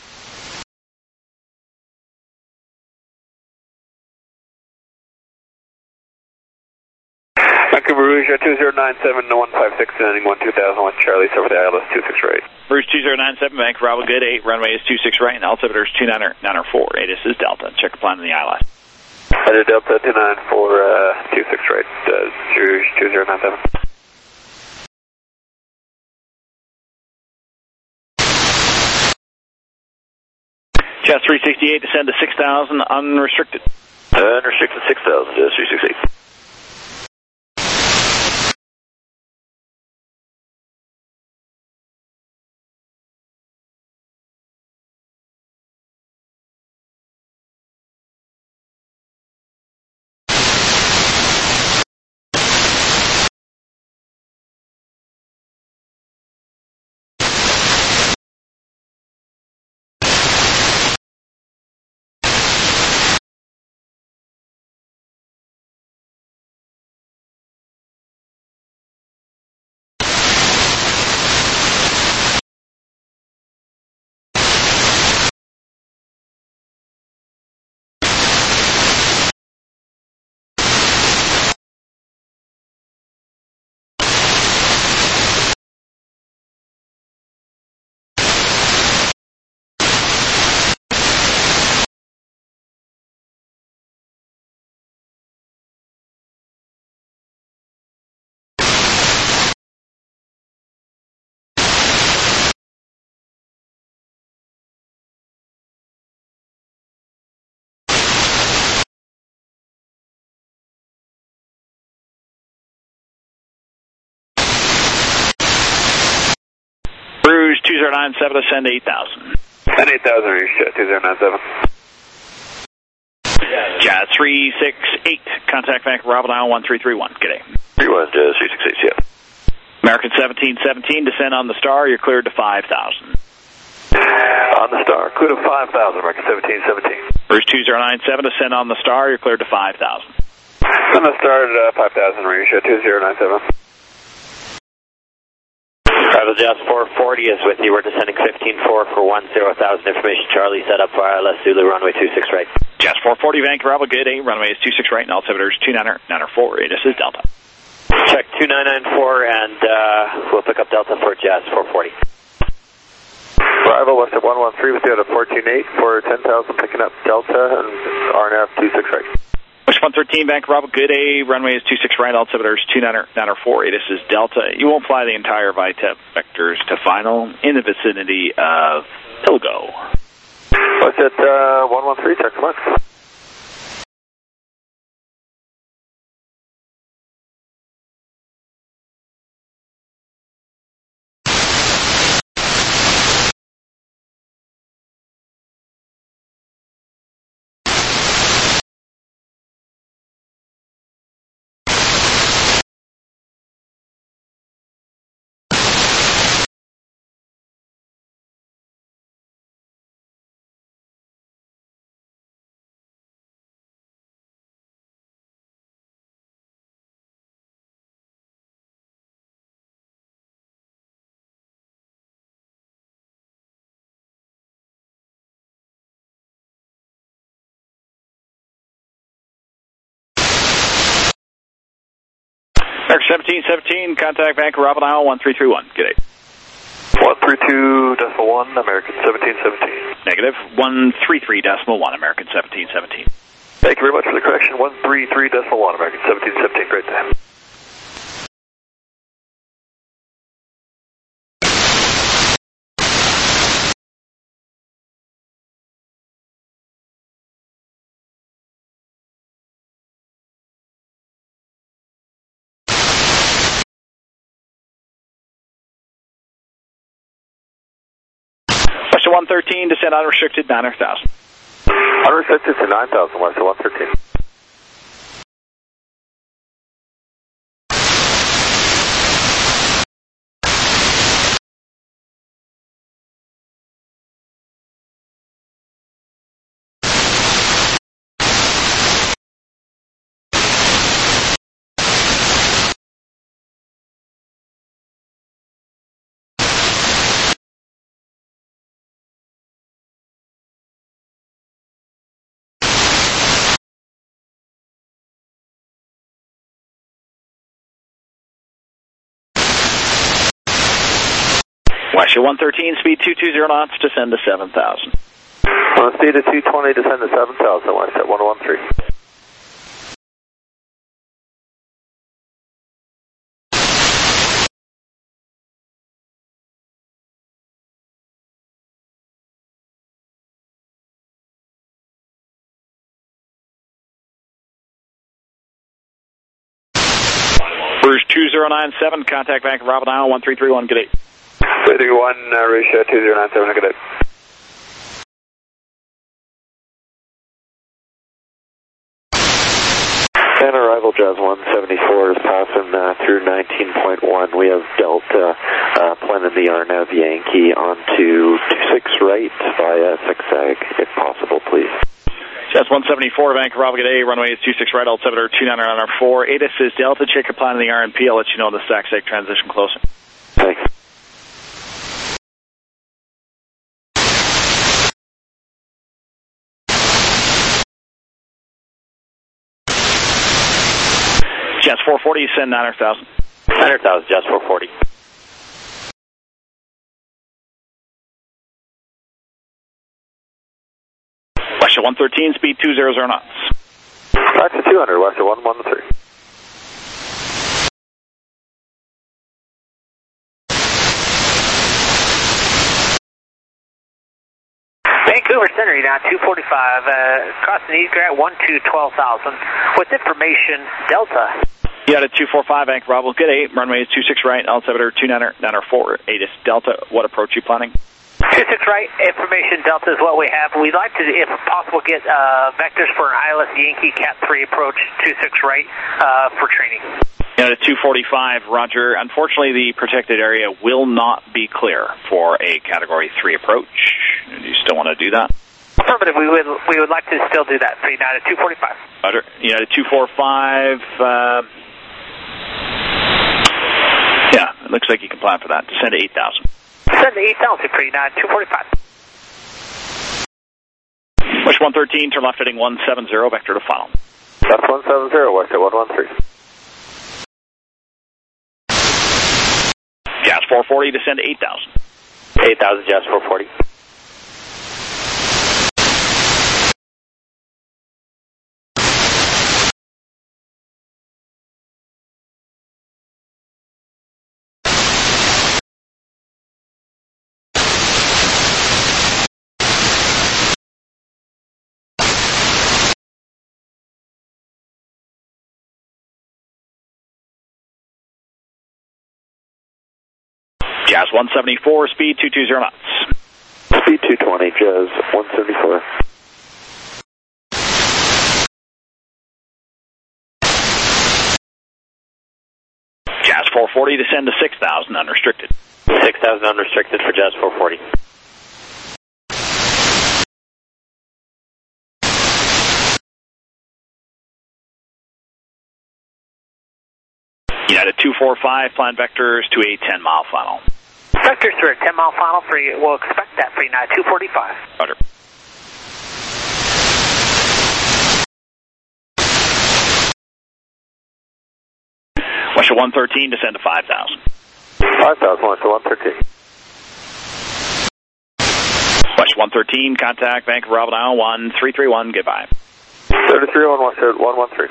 Vancouver Rouge, two zero nine seven one five six, landing one two thousand one, Charlie, over the I L S two six right. Rouge two zero nine seven, Vancouver Bravo, good eight, runway is two six right, and altimeter is two nine nine four, this is Delta, check the plan in the I L S. Headed Delta two nine four, uh, two six right, uh, Rouge two zero nine seven. Jazz three sixty-eight, descend to six thousand, unrestricted. Uh, unrestricted six thousand, Jazz three sixty-eight. Rouge two zero nine seven, ascend eight thousand. And eight thousand, Rouge two zero nine seven. Jazz three six eight, contact Vancouver Bravo Dial one three three one. G'day. three one, Jazz three six eight, yeah. American seventeen seventeen, descend on the Star, you're cleared to five thousand. On the Star, clear to five thousand, American seventeen seventeen. Rouge two zero nine seven, descend on the Star, you're cleared to five thousand. On the Star, uh, five thousand, Rouge two zero nine seven. Travel Jazz four forty is with you. We're descending fifteen four for one zero thousand. Information Charlie, set up wireless Zulu runway two six right. Jazz four forty, Vancouver Bravo, good day. Runway is two six right, and altimeter is two nine nine four. This is Delta. Check two nine nine four, and uh, we'll pick up Delta for Jazz four forty. Arrival west of one one three with you at a fourteen eight for ten thousand, picking up Delta and R N A V two six right. West one thirteen, Vancouver Bravo, good day. Runway is two six right, altimeter is two nine nine four. This is Delta. You won't fly the entire ViTep vectors to final in the vicinity of Ilgo. What's at uh, one one three, check the mark. American seventeen seventeen, contact Vancouver Bravo Dial one three three one. G'day. one three two decimal one, American seventeen seventeen. Negative. one three three decimal one, American seventeen seventeen. Thank you very much for the correction. one three three decimal one, American seventeen seventeen. Great day. West one thirteen, descend unrestricted nine thousand. Unrestricted to nine thousand, west of one thirteen. West one thirteen, speed two two zero knots, descend to seven thousand. On speed of two twenty, descend to seven thousand, west at one one three. Rouge two zero nine seven, contact Vancouver Bravo Dial one three three one. Good day. three three one, uh, Rouge two zero nine seven, good day. And arrival Jazz one seventy-four is passing uh, through nineteen point one. We have Delta uh, planning the R N A V Yankee onto two six right via zigzag, if possible, please. Jazz one seventy-four, Vancouver Bravo, good day. Runway is two six right, altimeter two nine nine four. A T I S is Delta, check your plan in the R N P. I'll let you know the stack seg transition closing. Thanks. Jazz four forty, send nine hundred thousand. nine hundred thousand, Jazz four forty. West one thirteen, speed two hundred knots. Back to two hundred, west of one one three. Vancouver Center, you're now two forty-five, uh, crossing East Grant, one two twelve thousand, with information Delta. United two four five, Anchor Bravo, good day. Runway is two six right, altimeter two nine nine four, ATIS Delta. What approach you planning? two six right, information Delta is what we have. We'd like to, if possible, get uh, vectors for an I L S Yankee Cat three approach two six right uh, for training. United two forty-five, roger. Unfortunately, the protected area will not be clear for a Category three approach. Do you still want to do that? Affirmative, we would we would like to still do that for United two forty-five. Roger. United two forty-five, uh, yeah, it looks like you can plan for that. Descend to eight thousand. Descend to eight thousand for United two forty-five. West one thirteen, turn left heading one seven zero, vector to final. Left one seven zero, West at one one three. Jazz four forty, descend to eight thousand. eight thousand, Jazz four forty. Jazz one seventy-four, speed two two zero knots. Speed two twenty, Jazz one seventy-four. Jazz four forty, descend to six thousand, unrestricted. six thousand unrestricted for Jazz four forty. United two forty-five, plan vectors to a ten mile final. Vectors for a ten mile final for you. We'll expect that for United two forty-five. Roger. West one thirteen, descend to five thousand. five thousand, West one thirteen. West one thirteen, contact Vancouver Bravo now, one three three one, goodbye. thirty-three on West at one one three.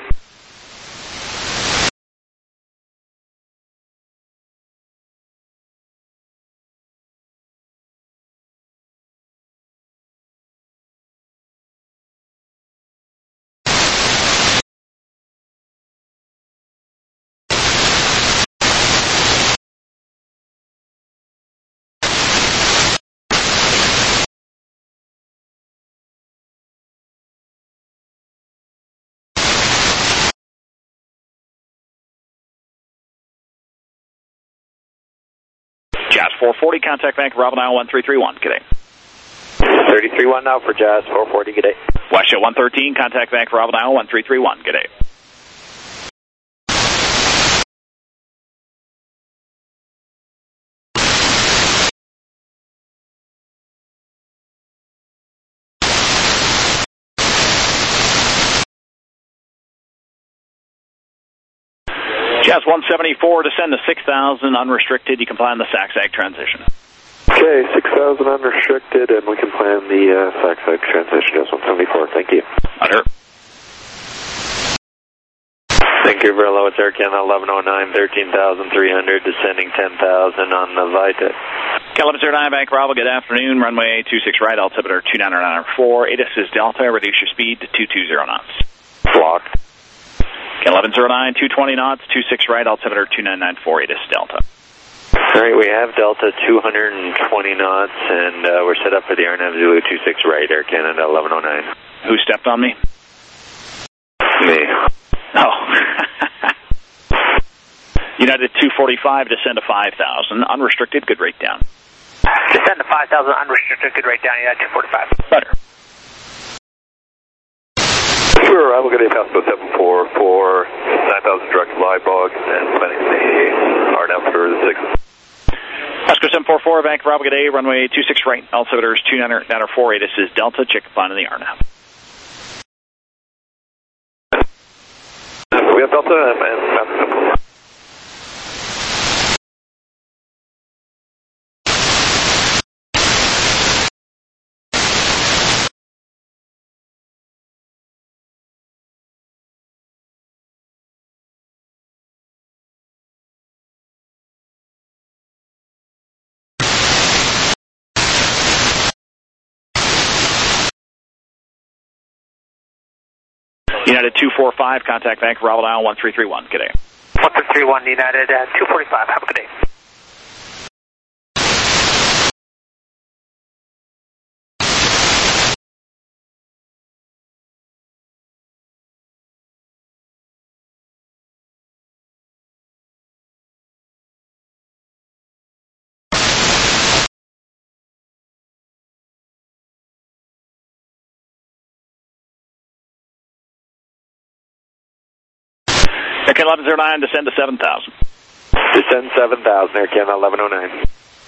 Jazz four forty, contact Vancouver Bravo now, one three three one, good day. thirty-three one now for Jazz four forty, good day. West one thirteen, contact Vancouver Bravo now, one three three one, good day. Jazz one seventy-four, descend to six thousand, unrestricted. You can plan the S A C-S A G transition. Okay, six thousand unrestricted, and we can plan the uh, S A C-S A G transition. Jazz one seventy-four, thank you. Roger. Vancouver, hello, it's Air Canada eleven oh nine, thirteen thousand three hundred, descending ten thousand on the Vita. eleven oh nine, Vancouver Bravo, good afternoon. Runway two six right, altimeter two nine nine four, ATIS is Delta, reduce your speed to two two zero knots. Blocked. eleven oh nine, two twenty knots, two six right, altimeter two nine nine four, ATIS Delta. All right, we have Delta two hundred twenty knots, and uh, we're set up for the R N A V Zulu two six right, Air Canada eleven oh nine. Who stepped on me? Me. Oh. United two forty-five, descend to five thousand, unrestricted, good rate down. Descend to five thousand, unrestricted, good rate down, United two forty-five. Better. Sure, I will get a Pasco seven four for nine thousand direct live log and planning the R N A V for the six. Pasco seven four four, Vancouver Bravo, good day, runway two six right, altimeter is two nine nine four, ATIS is Delta, check plan in the R N A V. We have Delta and, and United two forty-five, contact Vancouver Bravo now, one three three one, good day. one three three one United at two forty-five. Have a good day. Aircan eleven oh nine, descend to seven thousand. Descend seven thousand, Aircan eleven oh nine.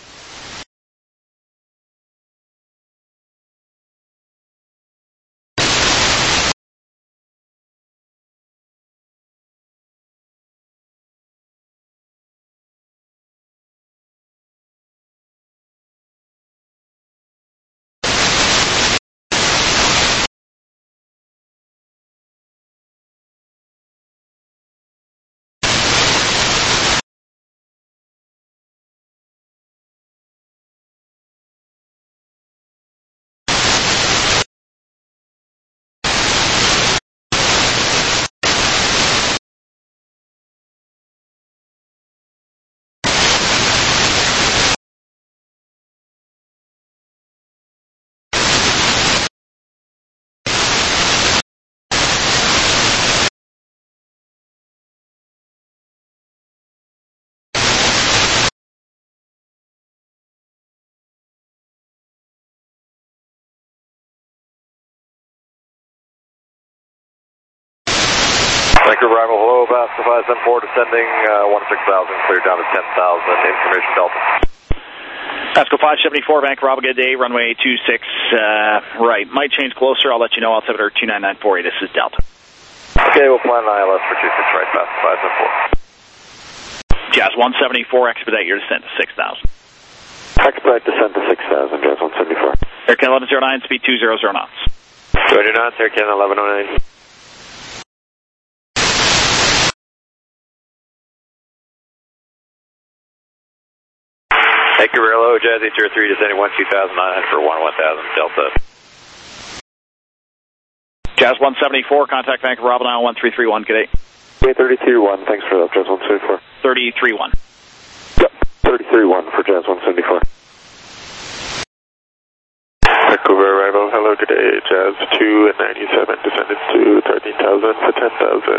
Vancouver arrival, hello, Basco five seven four, descending uh, one six thousand, clear down to ten thousand, information Delta. Pasco five seventy-four, Vancouver, have a good day, runway two six uh, right. Might change closer, I'll let you know, altimeter two nine nine four eight, this is Delta. Okay, we'll plan an I L S for two six right, Basco five seven four. Jazz one seventy-four, expedite your descent to six thousand. Expedite descent to six thousand, Jazz one seventy-four. Aircan eleven oh nine, speed two hundred knots. two hundred knots, Aircan eleven oh nine. Vancouver, hello, Jazz eight zero three, descending one two thousand nine hundred for one one thousand, Delta. Jazz one seventy-four, contact Vancouver, Bravo nine one three three one, good day. Okay, thirty-three one, thanks for that, Jazz one seventy-four. thirty-three one. Yep, thirty-three one for Jazz one seventy-four. Vancouver arrival, hello, good day, Jazz two ninety-seven, descended to thirteen thousand for ten thousand.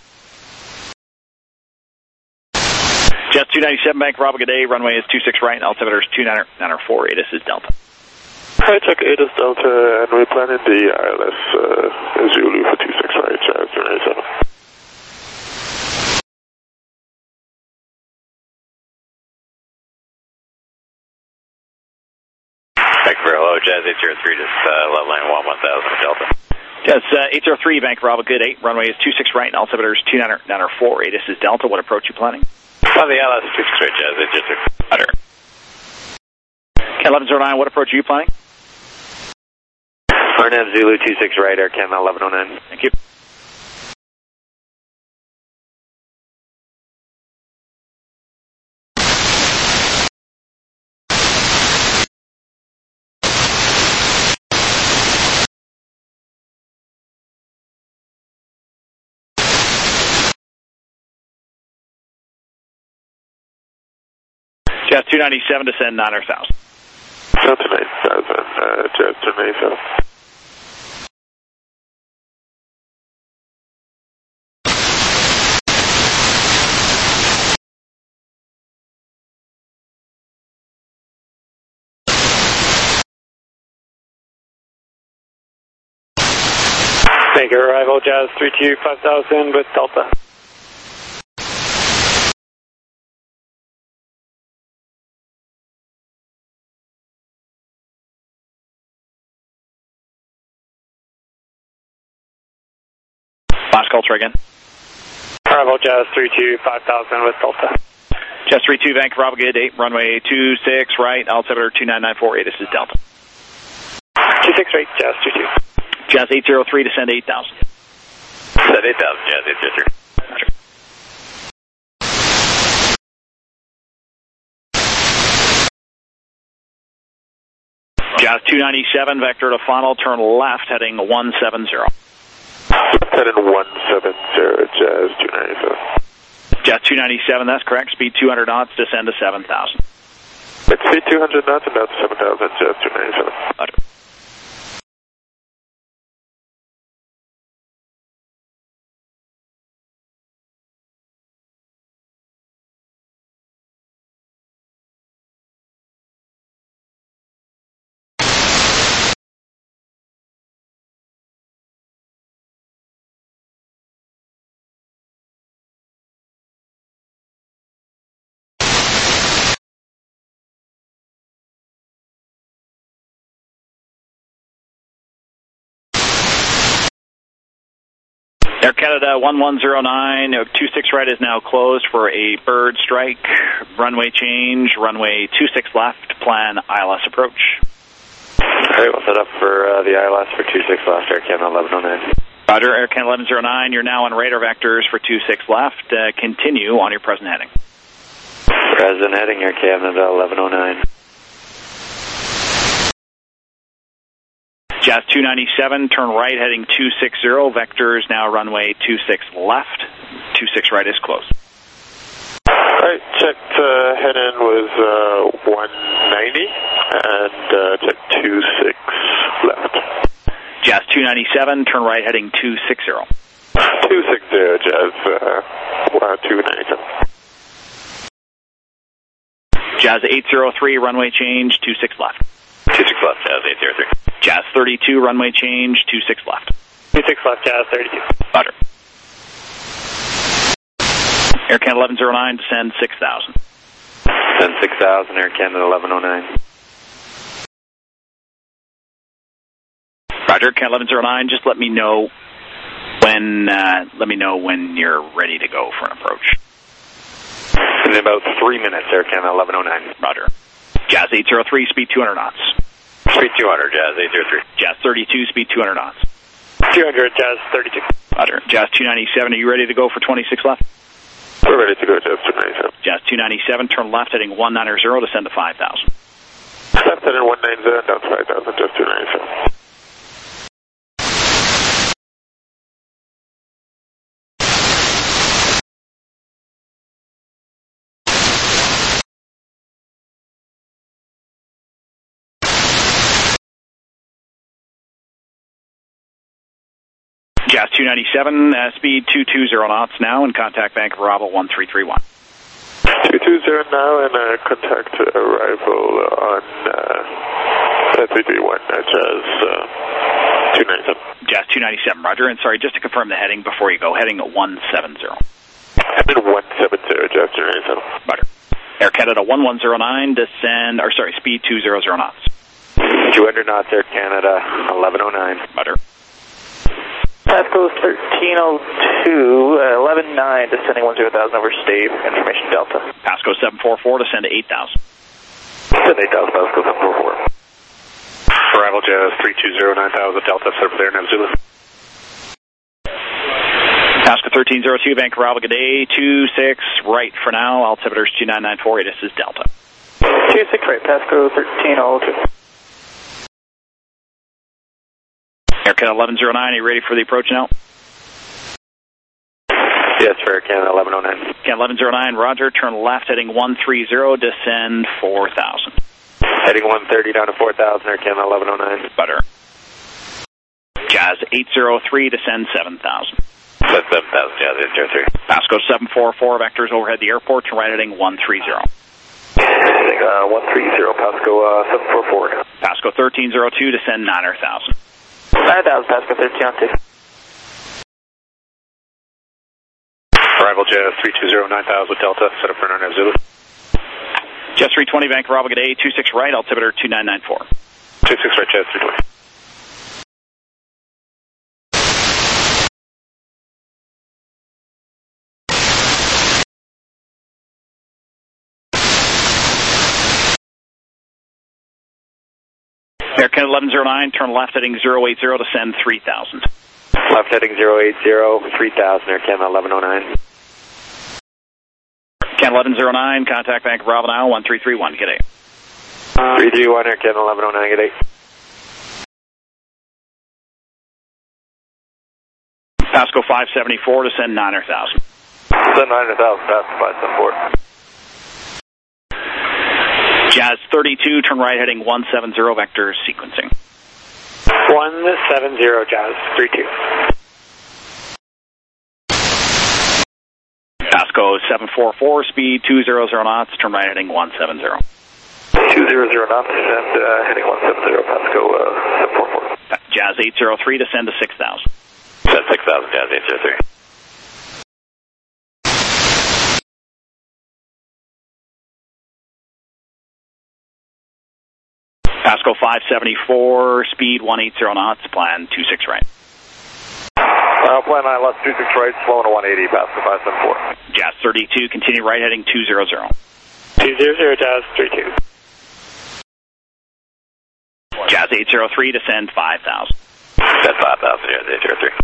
Jazz two ninety-seven, Vancouver, Bravo, good day, runway is two six right, altimeter is two nine nine four eight, this is Delta. Hi, check eight is Delta, and we're planning the I L S uh, Zulu for two six right, Jazz two ninety-seven. Vancouver, hello, Jazz eight zero three, just uh, level line one one thousand, Delta. Jazz uh, eight zero three, Vancouver, Bravo, good eight, runway is two six right, altimeter is two nine nine four eight, this is Delta, what approach you planning? On the I L S two six right, Jazz eight zero three. Utter. eleven oh nine, what approach are you planning? R N A V Zulu two six right, Aircan eleven oh nine. Thank you. Jazz two ninety-seven, descend nine hundred thousand. Delta nine thousand, uh, Jazz two ninety-seven. Vancouver arrival, Jazz three two five thousand with Delta. Last call, try again. Arrival, Jazz three two five thousand with Delta. Jazz three two, Vancouver, Bravo, good eight, runway two six right, altimeter two nine nine four eight, this is Delta. two six right, Jazz two two. Jazz eight zero three, descend eight thousand. Descend eight thousand, Jazz eight zero three. Jazz two ninety-seven, vector to final, turn left, heading one seven zero. Heading one seven zero, Jazz two ninety-seven. Jazz two ninety-seven, that's correct. Speed two hundred knots, descend to seven thousand. It's speed two hundred knots and down to seven thousand, Jazz two ninety-seven. Roger. Air Canada one one zero nine, two six right is now closed for a bird strike. Runway change, runway two six left, plan I L S approach. Alright, we'll set up for uh, the I L S for two six left, Air Canada eleven oh nine. Roger, Air Canada eleven oh nine, you're now on radar vectors for two six left. Uh, continue on your present heading. Present heading, Air Canada eleven oh nine. Jazz two ninety-seven, turn right heading two six zero, vectors now runway two six left, two six right is closed. Alright, checked uh, head in was uh, one ninety and uh, checked two six left. Jazz two ninety-seven, turn right heading two six zero. two six zero, Jazz uh, two ninety-seven. Jazz eight zero three, runway change, two six left. two six left, Jazz eight zero three. Jazz thirty-two, runway change, two six left. two six left, Jazz thirty-two. Roger. Air Canada eleven oh nine, descend six thousand. Descend six thousand, Air Canada eleven oh nine. Roger, Canada eleven oh nine, just let me know when, uh, let me know when you're ready to go for an approach. In about three minutes, Air Canada eleven oh nine. Roger. Jazz eight zero three, speed two hundred knots. Speed two hundred, Jazz eight zero three. Jazz thirty-two, speed two hundred knots. two hundred, Jazz thirty-two. Roger. Jazz two ninety-seven, are you ready to go for twenty-six left? We're ready to go, Jazz two ninety-seven. Jazz two ninety-seven, turn left heading one ninety, descend to five thousand. Left heading one ninety, down to five thousand, Jazz two ninety-seven. Jazz two ninety-seven, uh, speed two two zero knots now, and contact Vancouver Bravo one three three one. two two zero now, and uh, contact arrival on uh, three three one, uh, Jazz uh, two ninety-seven. Jazz two ninety-seven, Roger, and sorry, just to confirm the heading before you go, heading one seven zero. Heading one seven zero, Jazz two ninety-seven. Roger. Air Canada one one zero nine, descend, or sorry, speed two hundred knots. two hundred knots, Air Canada eleven oh nine. Roger. Pasco thirteen oh two, uh, eleven nine, descending one zero thousand over Stave, information Delta. Pasco seven four four, descend to eight thousand. Descend eight thousand, Pasco seven four four. Arrival Jazz three two zero nine thousand, Delta, set up there, Nav Zulu. Pasco thirteen oh two, Vancouver Bravo, good day, two six right for now, altimeters two nine nine four, this is Delta. two six right, Pasco thirteen oh two. Air Canada eleven oh nine, are you ready for the approach now? Yes, for Air Canada eleven oh nine. Canada eleven oh nine, Roger, turn left heading one three zero, descend four thousand. Heading one thirty down to four thousand, Air Canada eleven oh nine. Butter. Jazz eight zero three, descend seven thousand. Set seven thousand, Jazz eight zero three. Pasco seven four four, vectors overhead the airport, turn right heading one three zero. Heading uh, one three zero, Pasco uh, seven four four. Pasco thirteen oh two, descend nine thousand. nine thousand, Pasco thirteen oh two. Arrival Jazz three two zero nine thousand with Delta, set up for Nav Zulu. Jazz three twenty, Vancouver Bravo, good day, two six right, altimeter two nine nine four. two six right, Jazz three twenty. Air Canada eleven oh nine, turn left heading zero eight zero, descend three thousand. Left heading zero eight zero, three thousand, Air Canada eleven oh nine. Canada eleven oh nine, contact Vancouver Bravo now, one three three one, good day. three three one, Air Canada eleven oh nine, good day. Pasco five seventy-four, descend nine thousand. Descend nine thousand, Pasco five seven four. Jazz thirty-two, turn right heading one seven zero, vector sequencing. one seven zero, Jazz three two. Pasco seven four four, speed two hundred knots, turn right heading one seven zero. two hundred knots, descend uh, heading one seven zero, Pasco uh, seven four four. Jazz eight zero three, descend to six thousand. Descend six thousand, Jazz eight zero three. Pasco five seventy-four, speed one eighty knots, plan two six right. Uh, plan nine left, two six right, slow to one eighty, Pasco five seven four. Jazz thirty-two, continue right heading two hundred. two hundred, Jazz three two. Jazz eight zero three, descend five thousand. Descend five thousand, Jazz eight zero three.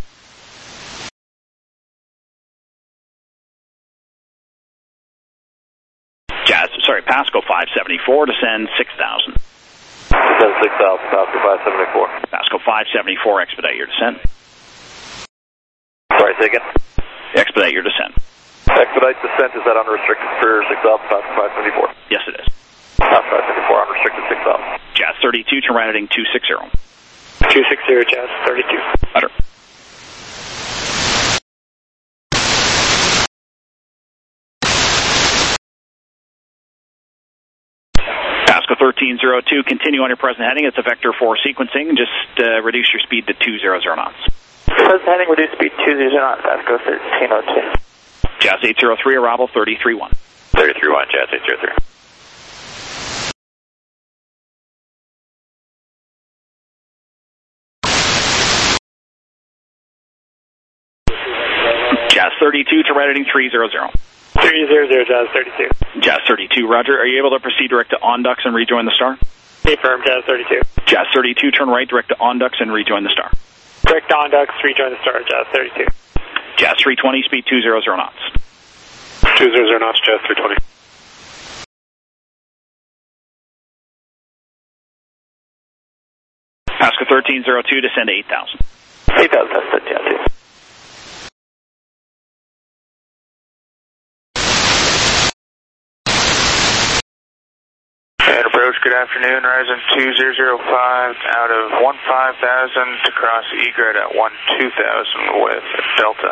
Jazz, sorry, Pasco five seventy-four, descend six thousand. Descend six thousand, Pasco five seventy-four. Pasco five seventy-four, expedite your descent. Sorry, say again. Expedite your descent. Expedite descent, is that unrestricted for six thousand, Pasco five seventy-four? Yes, it is. Pasco five seventy-four, unrestricted six thousand. Jazz thirty-two, turn right heading two sixty. two sixty, Jazz thirty-two. Better. Pasco thirteen oh two, continue on your present heading. It's a vector four sequencing. Just uh, reduce your speed to two hundred knots. Present heading, reduce speed two hundred knots, Pasco thirteen oh two. Jazz eight zero three, arrival thirty-three one. thirty-three one, Jazz eight zero three. Jazz thirty-two, to right heading three hundred. three hundred, Jazz thirty-two. Jazz thirty-two, roger. Are you able to proceed direct to Ondux and rejoin the star? Affirm, Jazz thirty-two. Jazz thirty-two, turn right direct to Ondux and rejoin the star. Direct to Ondux, rejoin the star, Jazz thirty-two. Jazz three twenty, speed two hundred knots. two hundred knots, Jazz three twenty. Pasco thirteen oh two, descend to eight thousand. eight thousand, that's thirteen oh two. And approach, good afternoon, Horizon two zero five out of one five thousand to cross egret at one two thousand with Delta.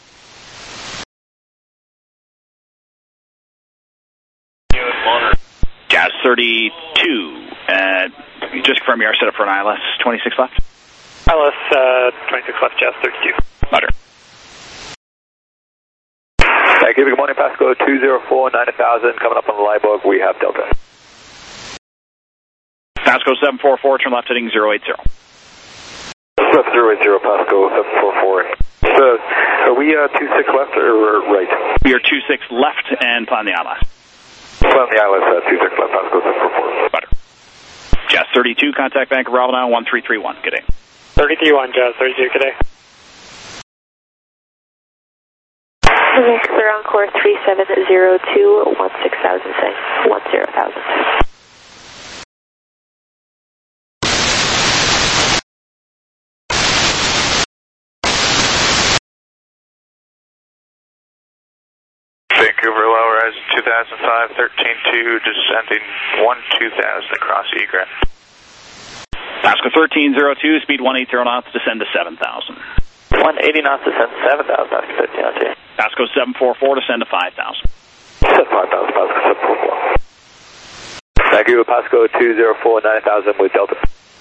Jazz thirty-two, uh, just confirm you are set up for an I L S twenty-six left? I L S uh, twenty-six left, Jazz thirty-two. Butter. Thank you, good morning, Pasco two zero four, nine thousand, coming up on the Liebog, we have Delta. Pasco seven four four, turn left heading zero eight zero. Left zero eight zero, Pasco seven four four. So, are we uh, two six left or right? We are two six left and plan the I L S. Plan the I L S uh, two six left, Pasco seven four four. Butter. Jazz thirty-two, contact Bank of Bravo now, one three three one. Good day. thirty-three one, Jazz thirty-two, good day. Vancouver Encore three seven zero two, one six thousand, say, one zero thousand. Vancouver low, Horizon two thousand five, thirteen two, descending one two thousand across egret. Pasco thirteen oh two, speed one eighty knots, descend to seven thousand. one eighty knots, descend seven thousand, Pasco thirteen oh two. Pasco seven four four, descend to five thousand. five thousand, Pasco seven four four. Thank you, Pasco two zero four, nine thousand with Delta.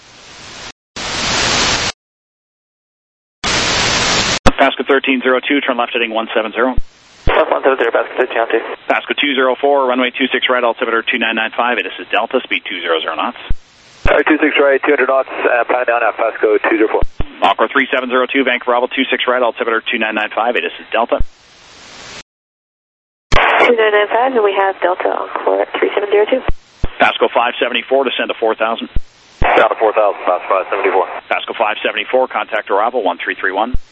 Pasco thirteen oh two, turn left heading one seven zero. one seven zero, Pasco thirteen oh two. Pasco two zero four, runway two six right, altimeter two nine nine five. This is Delta, speed two hundred knots. Alright, two six right, two hundred knots, uh, plan down at Pasco two zero four. Encore three seven zero two, Bank Bravo two six right, altimeter two nine nine five. This is Delta. two nine nine five, and we have Delta Encore three seven zero two. Pasco five seventy-four, descend to four thousand. Down to four thousand, Pasco five seventy-four. Pasco five seventy-four, contact arrival one three three one.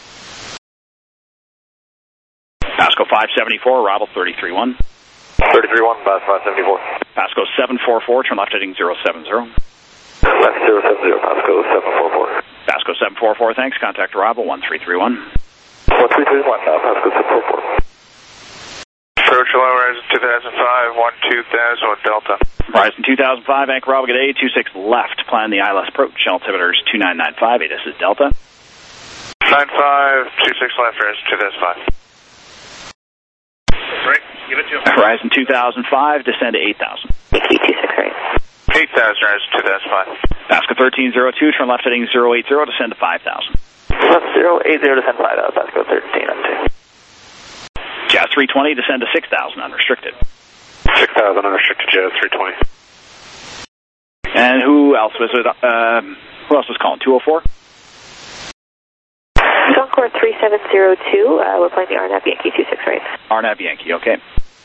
Pasco five seventy-four, arrival thirty-three one. thirty-three one, Pasco five seventy-four. Pasco seven four four, turn left heading zero seven zero. Left zero seven zero, Pasco seven four four. Pasco seven four four, thanks, contact arrival one three three one. one three three one, now Pasco seven four four. Approach hello, Horizon two thousand five, one two thousand with Delta. Horizon two thousand five, Anchor Bravo, good day, two six left, plan the I L S approach, altimeters two nine nine five, this is Delta. nine five, two six left, Horizon two thousand five. Right, give it to him. Horizon two thousand five, descend to eight thousand. Yankee two six right. eight thousand, Horizon two thousand five. Pasco thirteen zero two, turn left heading zero eight zero, descend to five thousand. Left zero eight zero, descend five thousand, Pasco thirteen on two. Jazz three twenty, descend to six thousand, unrestricted. six thousand unrestricted, Jazz three twenty. And who else was it? Um, who else was calling? two oh four? Encore three seven zero two, uh, we're playing the R N A V Yankee two six right. R N A V Yankee, okay.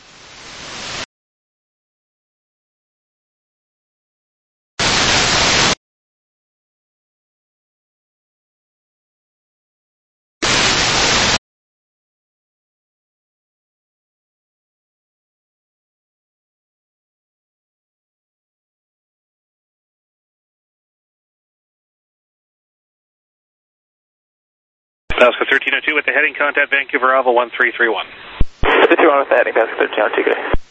Pasco thirteen oh two with the heading, contact Vancouver Bravo one three three one. fifty-two on with the heading, Pasco thirteen oh two, good day.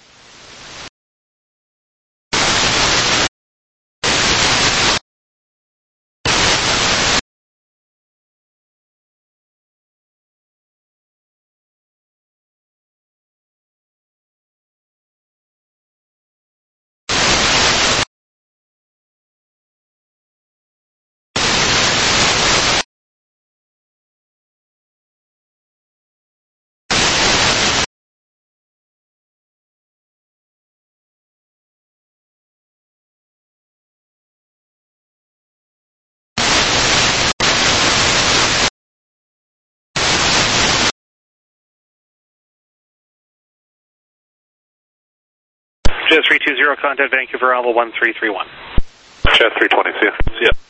Jazz three two zero, contact Vancouver Bravo one three three one. Jazz three twenty, see ya. See ya.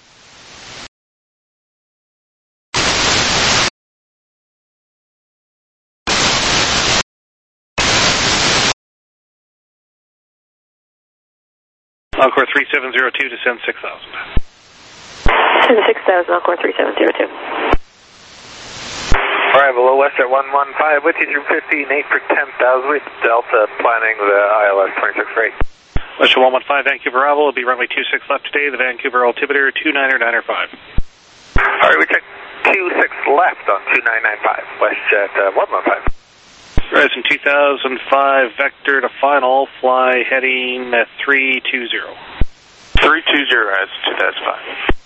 Encore three seven zero two, descend six thousand. Descend six thousand, Encore three seven zero two. Alright, below Western one one five, with you through fifteen, eight for ten thousand, with Delta planning the I L S twenty-six rate. Western one one five, Vancouver Bravo, will be runway two six left today, the Vancouver altimeter two nine nine five. Alright, we check two six left on two nine nine five, WestJet uh, one one five. Horizon two thousand five, vector to final, fly heading uh, three two zero. three two zero, Horizon two thousand five.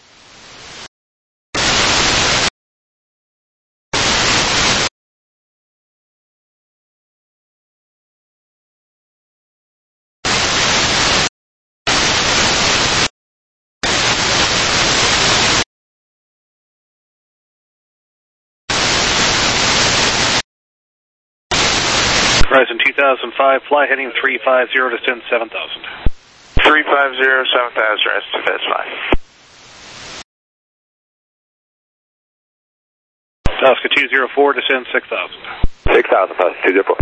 Horizon two thousand five, fly heading three five zero, descend seven thousand. three five zero, seven thousand, Horizon two thousand five. Alaska two zero four, descend six thousand. six thousand, Alaska two zero four.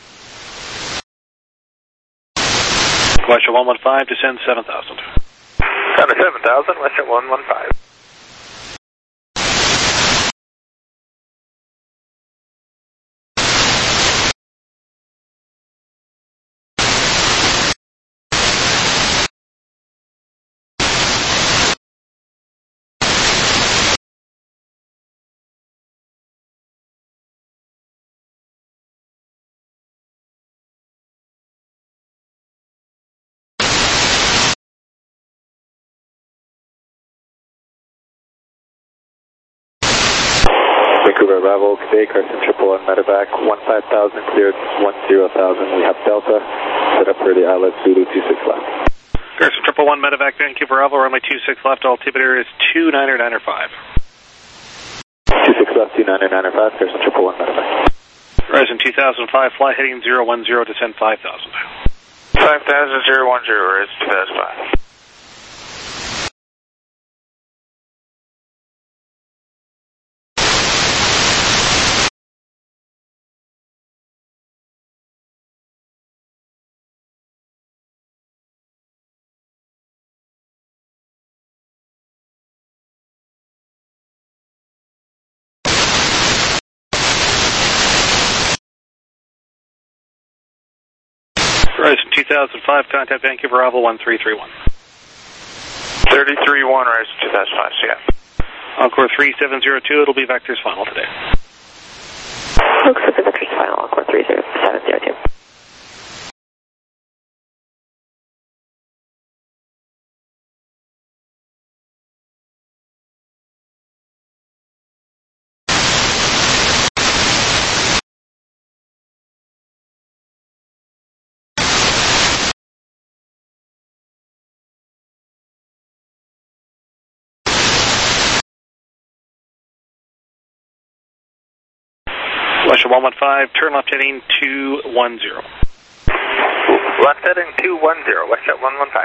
Western one one five, descend seven thousand. Down to seven thousand, Western one one five. Vancouver Bravo, today, Carson triple one medevac, one five thousand, cleared one zero thousand. We have Delta, set up for the I L S Zulu two six left. Carson triple one medevac, Vancouver Bravo, runway two six left, altimeter is two nine nine five. two six left, two nine nine five, Carson triple one medevac. Horizon two thousand five, fly heading zero one zero, descend five thousand. five thousand, zero one zero, Horizon two thousand five. Horizon two thousand five, contact Vancouver Bravo one three three one. thirty-three one, Horizon two thousand five, see ya. Encore three seven zero two, it'll be Vector's final today. Looks like the Vector's final, Encore three seven zero two. Western one one five, turn left heading two one zero. Left heading two one zero, Westjet one one five.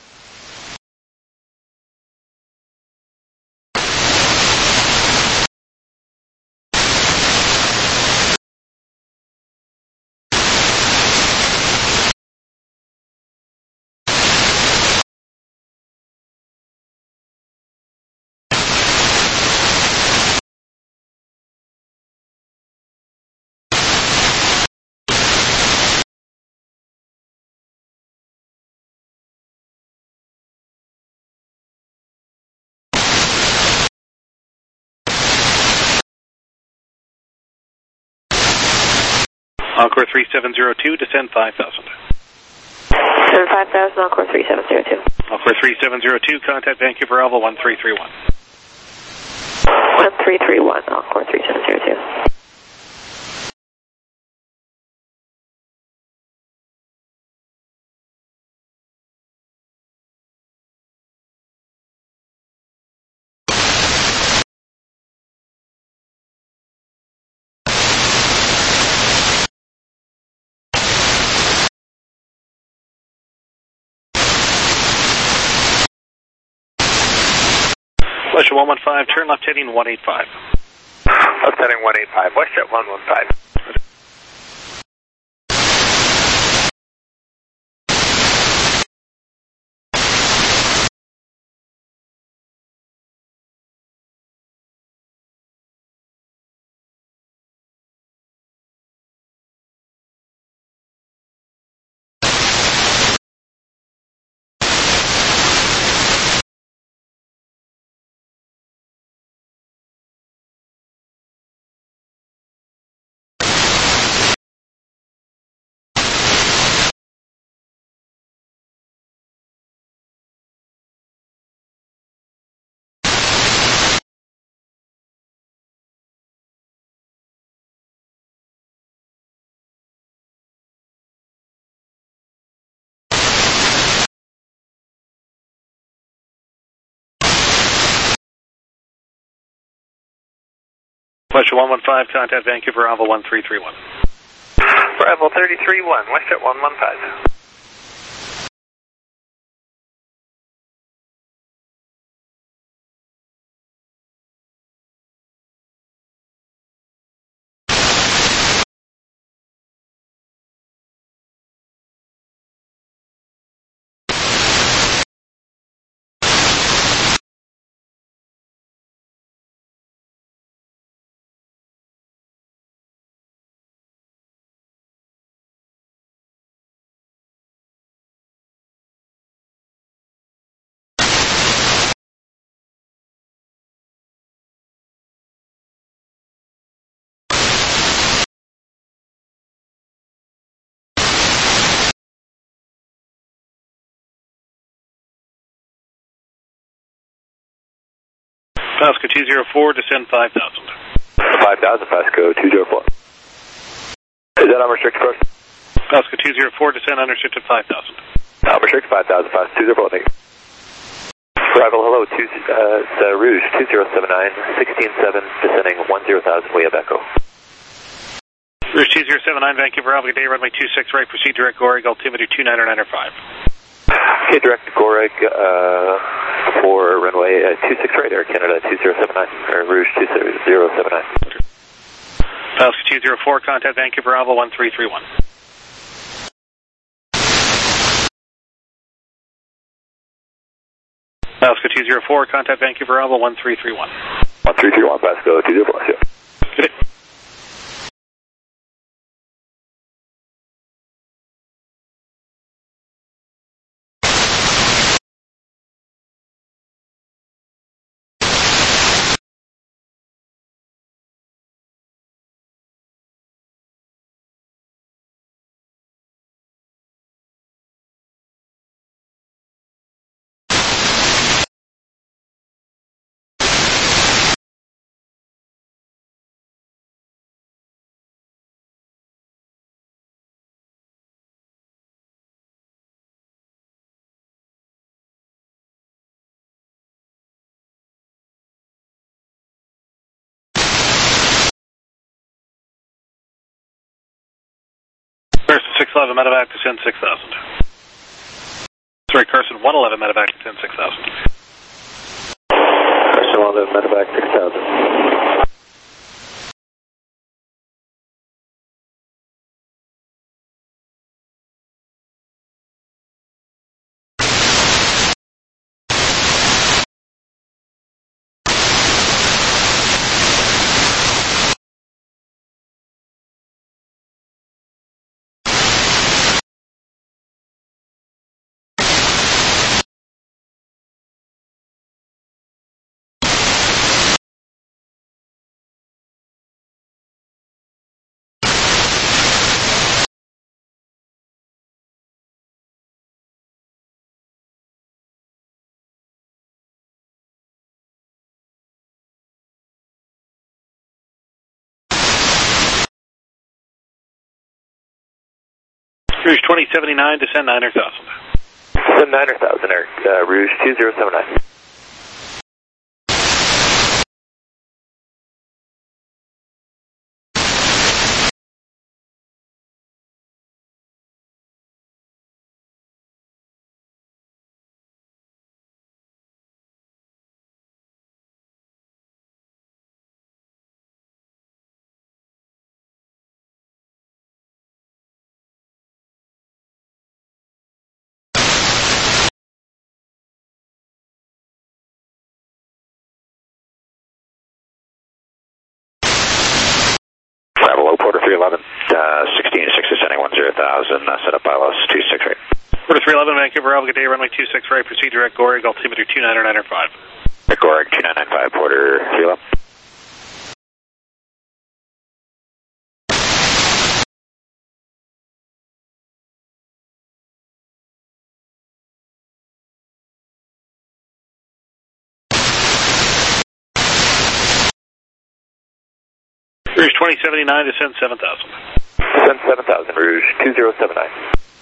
Encore three seven zero two, descend five thousand. Descend five thousand, Encore three seven zero two. Encore three seven zero two, contact Vancouver Bravo one three three one. one three three one, Encore three seven zero two. Western one one five, turn left heading one eight five. Left heading one eight five, Westjet one one five. Western one one five, contact Vancouver Bravo one three three one. Bravo thirty-three one, Westjet one one five. Pasco two zero four, descend five thousand. five thousand, Pasco two zero four. Is that unrestricted first? Pasco two zero four, descend unrestricted five thousand. Unrestricted five thousand, Pasco two zero four, thank you. Arrival, hello, two, uh, it's, uh, Rouge two zero seven nine, sixteen seven, descending one zero thousand, we have Echo. Rouge two zero seven nine, Vancouver Bravo, good day, runway two six right, proceed direct Goreg, altimeter two nine nine five. Okay, direct Goreg, uh, for runway uh, two six right, Air Canada two zero seven nine, or Rouge two zero seven nine. Pasco two zero four, contact Vancouver Bravo one three three one. Pasco two zero four, contact Vancouver Bravo one three three one. one three three one, Pasco two zero four, yeah. Good day. Carson six eleven, medevac, descend six thousand. Sorry, Carson one eleven, medevac, descend six thousand. Carson one eleven, medevac, six thousand. Rouge twenty seventy-nine, descend nine hundred thousand. Descend nine hundred thousand, Eric. Uh, Rouge two zero seven nine. Bravo, Porter three eleven, uh, sixteen six descending one zero thousand, uh, set up I L S two six right. Porter three eleven, Vancouver, Alpha, good day, runway two six right, proceed direct Gorig, altimeter two nine nine five. Gorig two nine nine five, Porter three eleven. Rouge twenty seventy-nine, descend seven thousand. Descend seven thousand, Rouge two zero seven nine.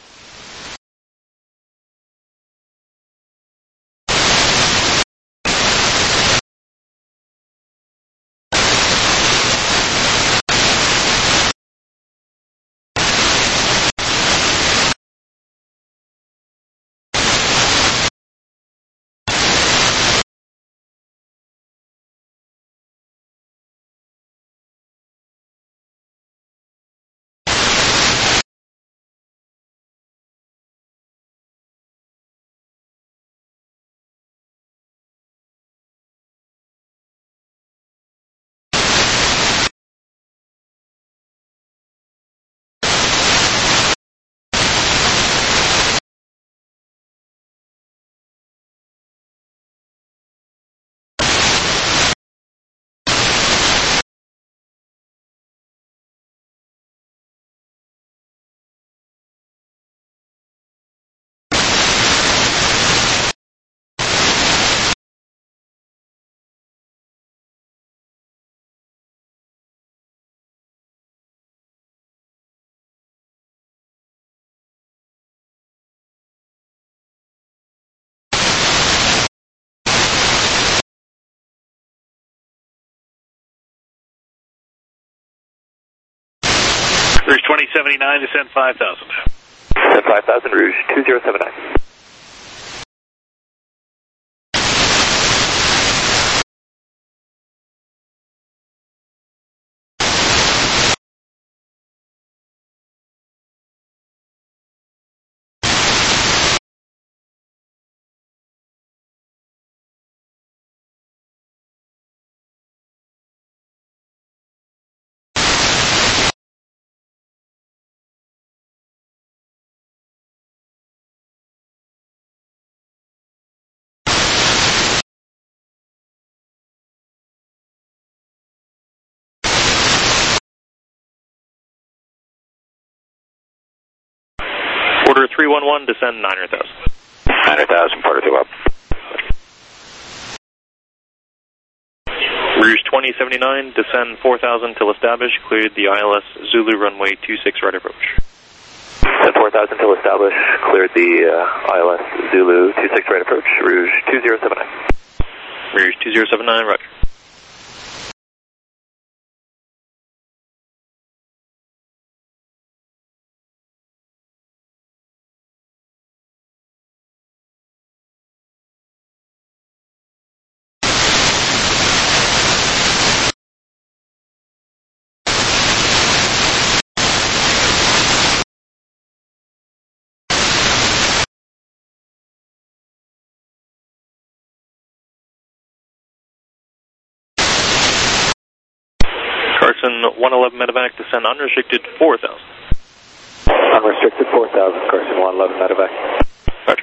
Rouge twenty seventy-nine, descend five thousand. Descend five thousand, Rouge two zero seven nine. Porter three one one, descend nine hundred thousand. nine hundred thousand, Porter three eleven. Rouge twenty seventy-nine, descend four thousand till established, cleared the I L S Zulu runway two six right approach. Descend four thousand till established, cleared the uh, I L S Zulu two six right approach, Rouge two zero seven nine. Rouge two zero seven nine, roger. Carson one eleven medevac, descend unrestricted four thousand. Unrestricted four thousand, Carson one eleven medevac. Roger.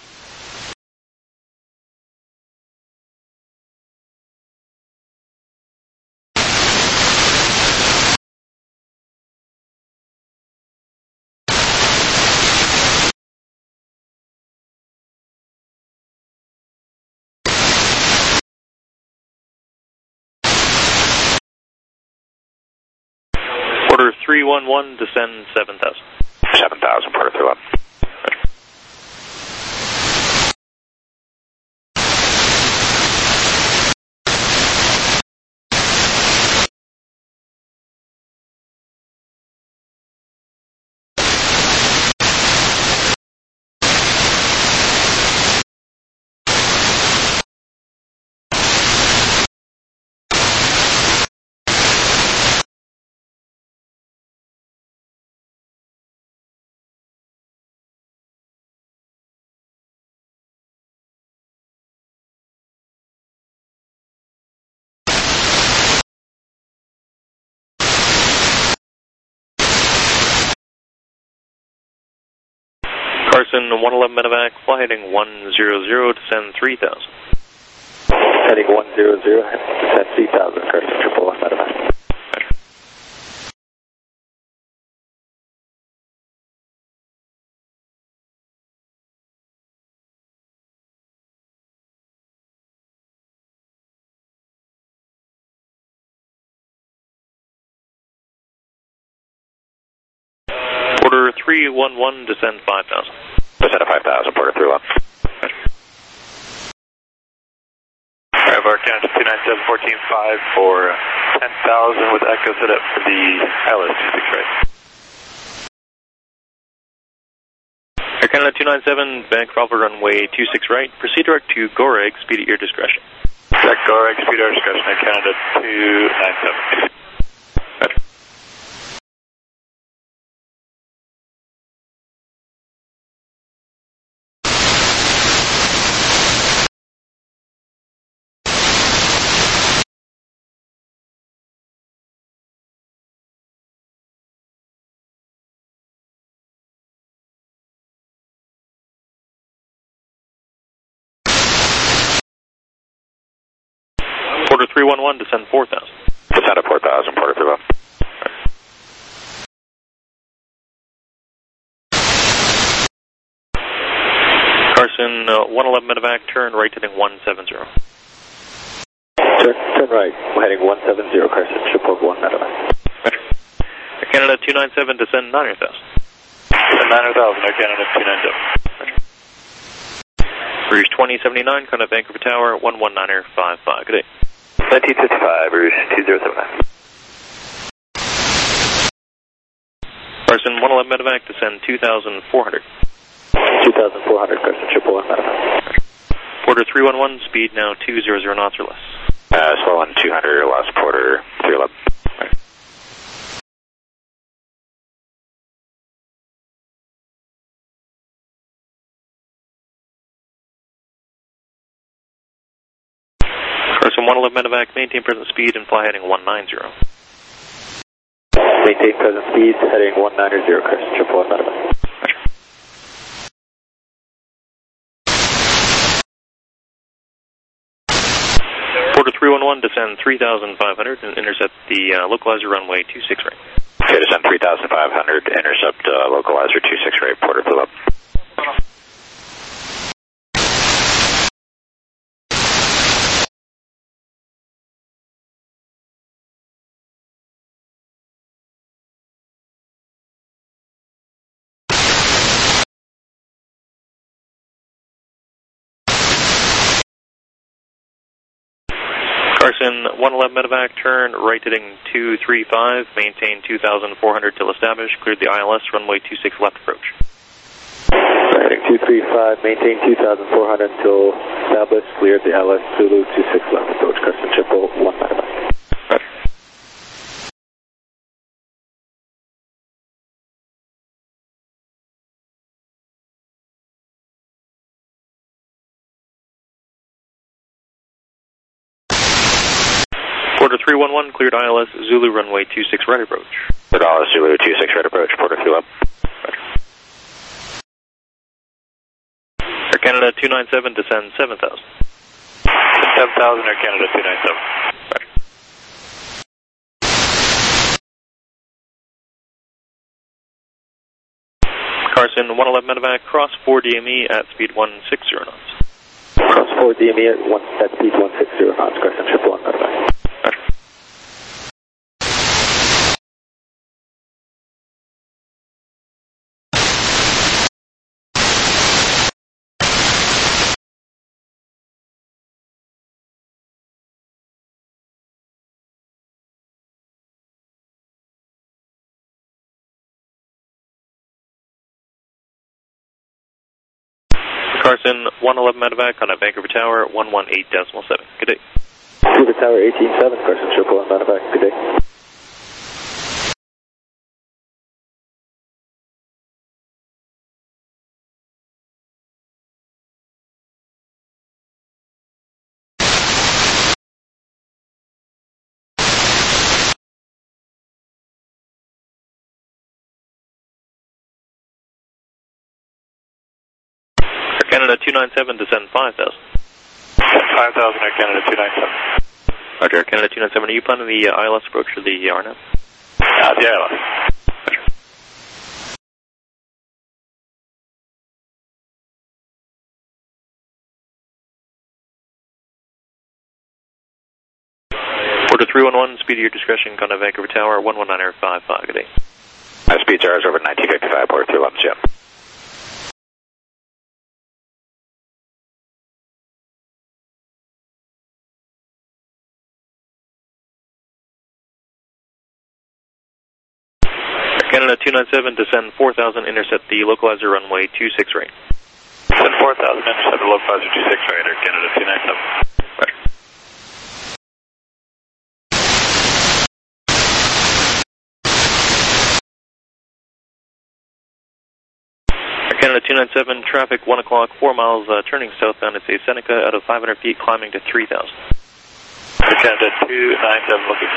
Order three one one, descend seven thousand. seven thousand, Porter three one. Carson one eleven medevac, fly heading one zero zero, descend three thousand. Heading one zero zero, descend three thousand, Carson triple one medevac. Order three one one, descend five thousand. Descend to five thousand, Porter three one. Alright, Bar Canada two nine seven, fourteen five for ten thousand with Echo set up for the I L S two six right. Air Canada two nine seven, bank Bravo runway two six right, proceed direct to Goreg, speed at your discretion. Direct Goreg, speed at your discretion, Air Canada two nine seven. Roger. Order three one one, descend four thousand. Descend to four thousand, Porter three one. Carson uh, one eleven medevac, turn right heading one seven zero. Turn, turn right, heading one seven zero, Carson, triple one medevac. Roger. Air Canada two nine seven, descend nine hundred thousand. Descend nine hundred thousand, Air Canada two nine seven. Roger. Rouge twenty seventy-nine, contact Vancouver Tower, one one niner five five. Good day. nineteen fifty-five, Rouge two zero seven nine. Carson one eleven medevac, descend two thousand four hundred. two thousand four hundred, Carson, triple one medevac. Porter three one one, speed now two hundred knots or less. Uh, swell on two hundred or less, Porter three eleven. Carson one eleven medevac, maintain present speed and fly heading one nine zero. Maintain present speed, heading one nine zero, Carson, triple one medevac. Porter three one one, descend three thousand five hundred and intercept the uh, localizer runway two six right. Okay, descend three thousand five hundred, intercept uh, localizer two six right, Porter three eleven. Carson one eleven medevac, turn right heading two three five, maintain two thousand four hundred till established, cleared the I L S, runway two six left approach. Heading two three five, maintain two thousand four hundred until established, cleared the L S Zulu two six left approach, Carson, triple one medevac. Roger. Porter three one one, cleared I L S Zulu runway two six right approach. Cleared I L S Zulu two six right approach, Porter three one. Air Canada two nine seven, descend seven thousand. seven thousand, Air Canada two nine seven. Roger. Carson one eleven medevac, cross four D M E at speed one six zero knots. Cross four D M E at, one, at speed one six zero knots, Carson triple one medevac. Roger. Carson one eleven medevac on a Vancouver Tower one one eight decimal seven. Good day. Vancouver Tower eighteen seven, Carson triple one medevac. Good day. Canada two nine seven, descend five thousand. five thousand, Air Canada two nine seven. Roger, Air Canada two nine seven, are you planning the uh, I L S approach or the R N A V? Uh, the I L S. Roger. Porter three one one, speed of your discretion, Contact Vancouver Tower one one nine five five, good day. My speed charge over nineteen fifty-five, Porter three one one, Jim. Canada two nine seven, descend four thousand, intercept the localizer runway two six right. Descend four thousand, intercept the localizer two six right, Air Canada two nine seven. Roger. Air Canada two nine seven, traffic one o'clock, four miles, uh, turning southbound at say Seneca out of five hundred feet, climbing to three thousand. Air Canada two nine seven, looking.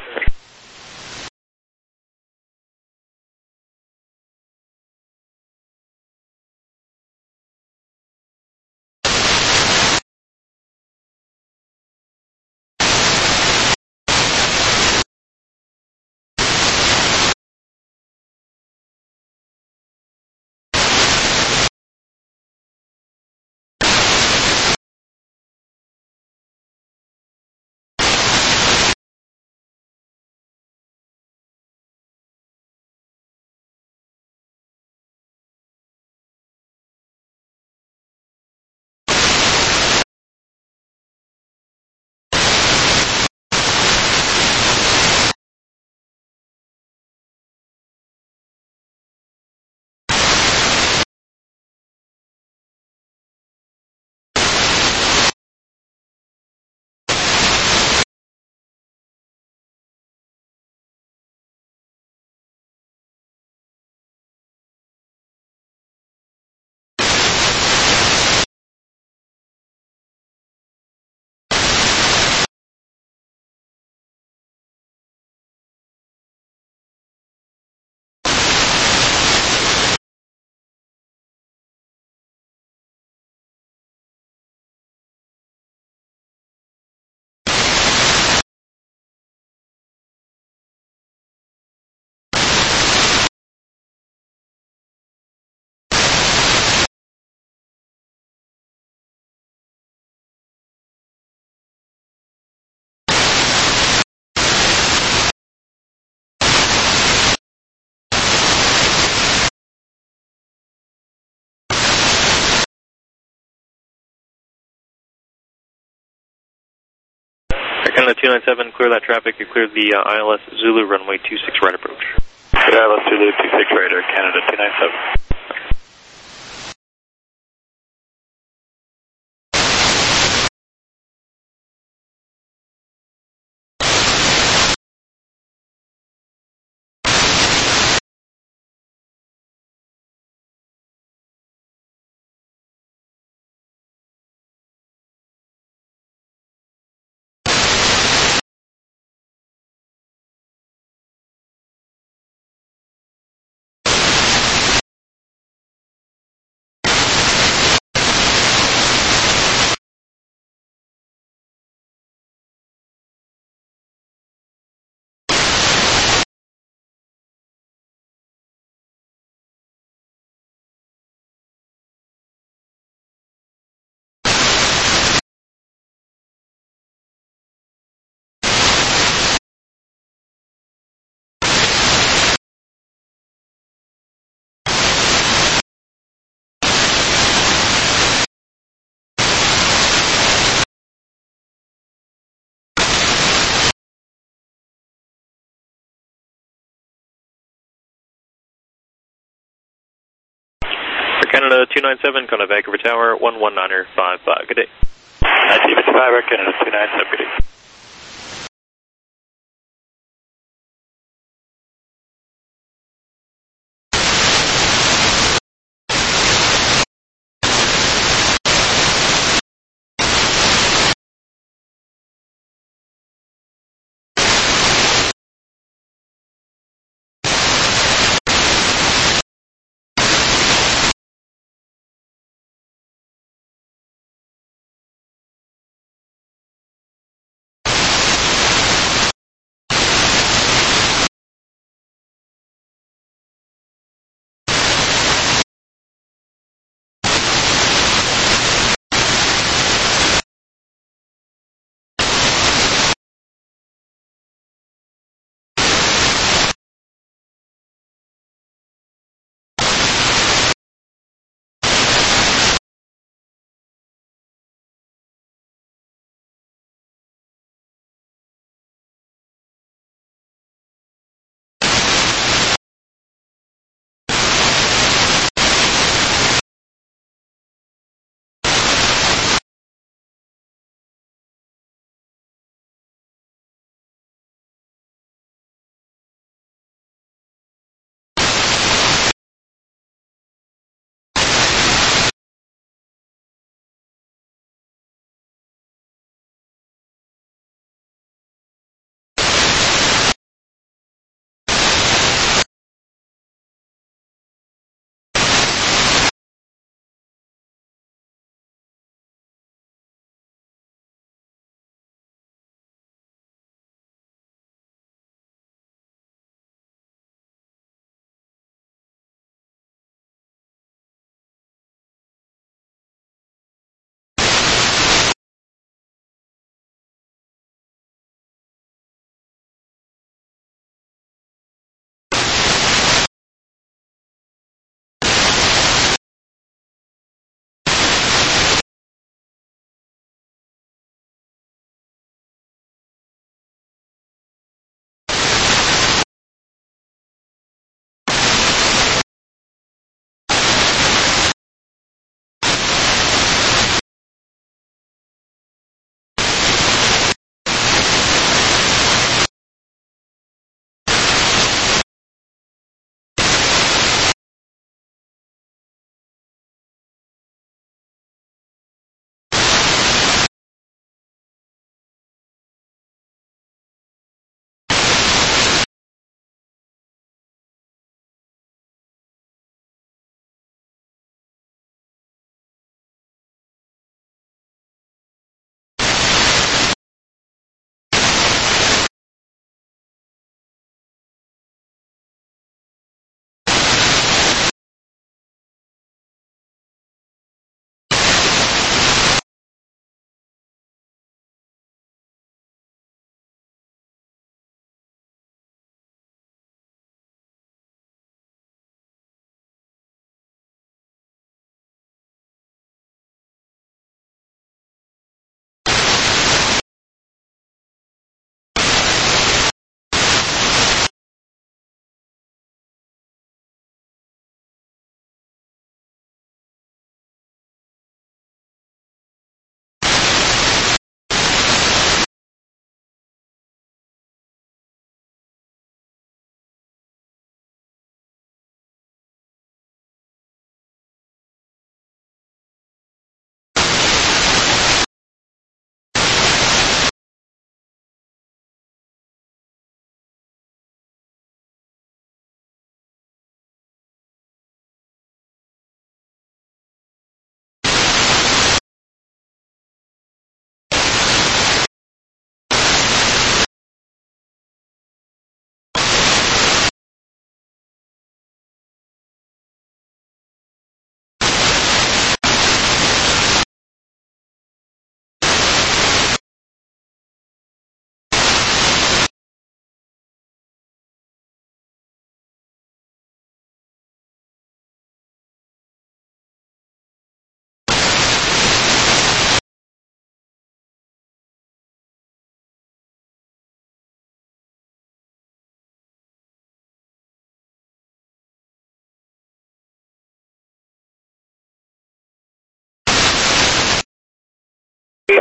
Canada two nine seven, clear that traffic. You cleared the uh, I L S Zulu runway two six right approach. I L S Zulu two six right, Air Canada two nine seven. Canada two nine seven, Kona Vancouver Tower, one one niner five five. Good day. I see Fiber, Canada two nine seven, good day.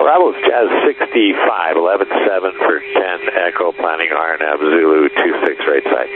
Arrival is Jazz sixty-five, eleven seven for ten Echo, planning R N A V Zulu two six right side.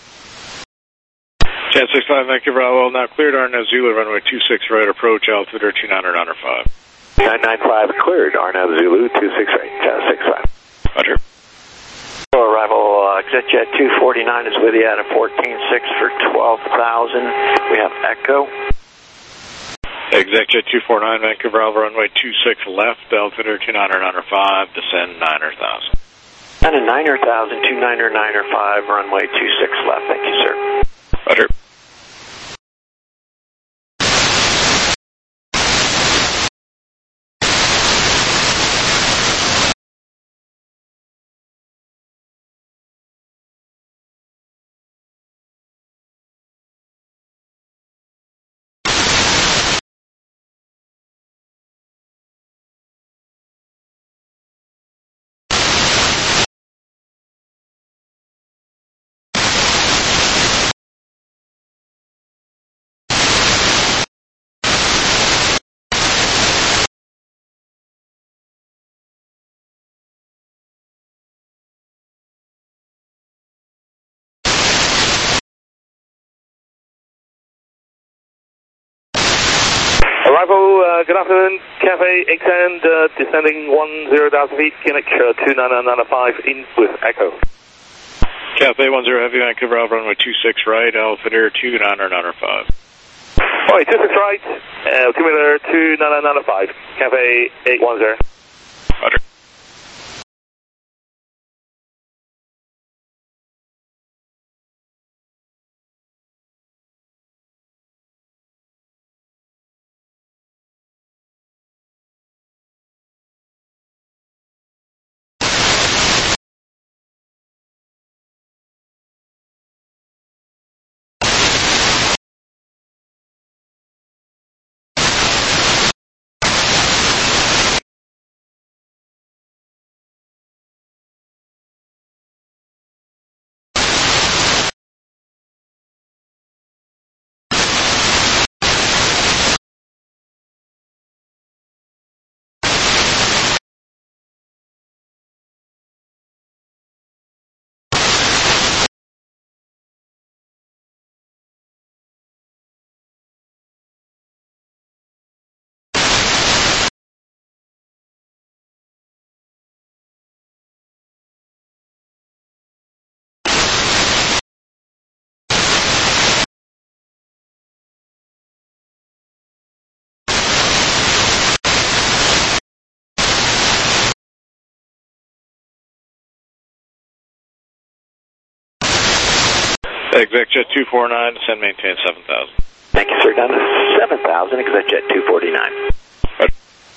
Jazz sixty-five, Vancouver Bravo, now cleared R N A V Zulu, runway two six right, approach, altimeter two nine nine five. nine nine five cleared, R N A V Zulu two six right, Jazz sixty-five. Roger. Arrival, uh, ExactJet two forty-nine is with you at a fourteen six for twelve thousand. We have Echo. ExactJet two forty-nine, Vancouver Bravo, runway two six left, altimeter two nine nine five, descend niner thousand. And a niner thousand, two niner niner five, runway two six left. Thank you, sir. Roger. Arrival, uh, good afternoon, Cafe Extend, uh, descending one zero thousand feet, Kinnick, uh, two nine nine five, in with Echo. Cafe one zero Heavy, Vancouver Bravo, runway two six right, altimeter two nine nine five. Alright, two six right, uh, altimeter two nine nine five, Cafe eight one zero. Roger. ExactJet two forty-nine, descend, maintain seven thousand. Thank you, sir. Down to seven thousand, ExactJet two forty-nine. Roger.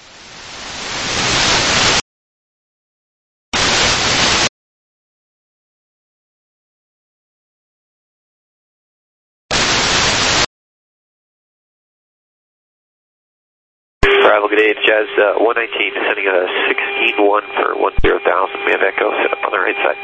Arrival, good day, it's Jazz uh, one nineteen, descending a sixteen one for one zero thousand. We have Echo set up on the right side.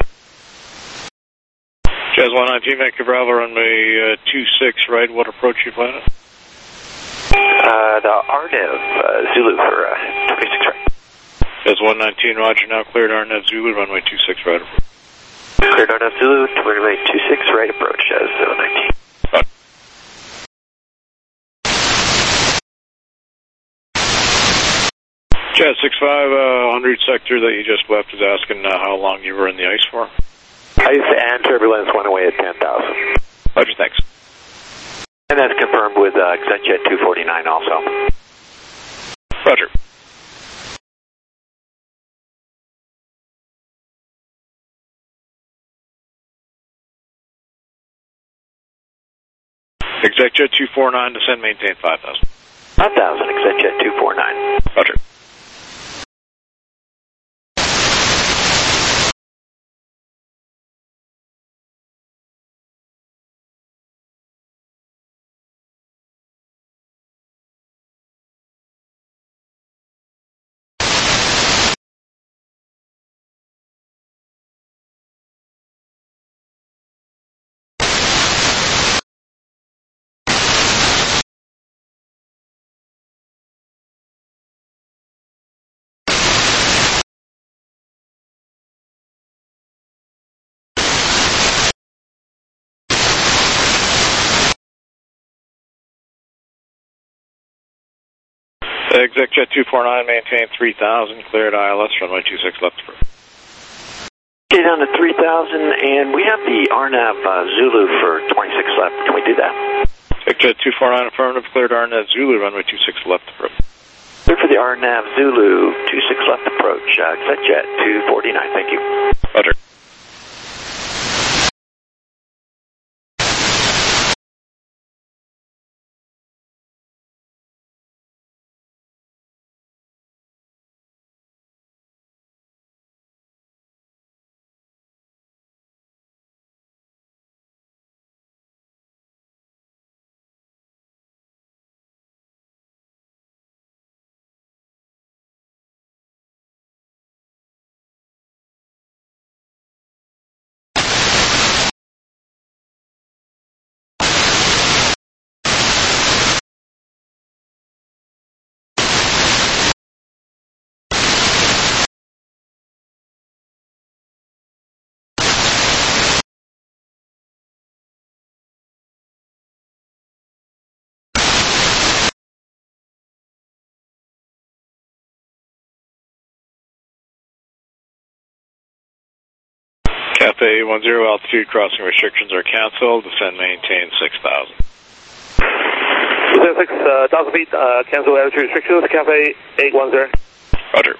Jazz one nineteen, Vancouver Bravo, runway uh, two six right, what approach you planning? Uh, the R N A V uh, Zulu for uh, twenty-six right. Jazz one nineteen, roger, now cleared R N A V Zulu, runway two six right approach. Cleared R N A V Zulu, runway two six right approach, Jazz one nineteen. Roger. Jazz six five, uh, one hundred sector that you just left is asking uh, how long you were in the ice for. Ice and turbulence went away at ten thousand. Roger, thanks. And that's confirmed with uh, ExactJet two forty-nine also. Roger. ExactJet two forty-nine, descend, maintain five thousand. five thousand, ExactJet two forty-nine. Roger. Exec Jet two four nine, maintain three thousand, cleared I L S, runway two six left approach. Okay, down to three thousand, and we have the R N A V uh, Zulu for twenty-six left. Can we do that? Exec Jet two four nine, affirmative, cleared R N A V Zulu, runway two six left approach. Clear for the R N A V Zulu, two six left approach, uh, Exec Jet two forty-nine, thank you. Roger. Cafe one zero, altitude crossing restrictions are canceled. Descend, maintain six thousand. Descend six thousand feet, uh, cancel altitude restrictions, Cafe eight one zero. Roger.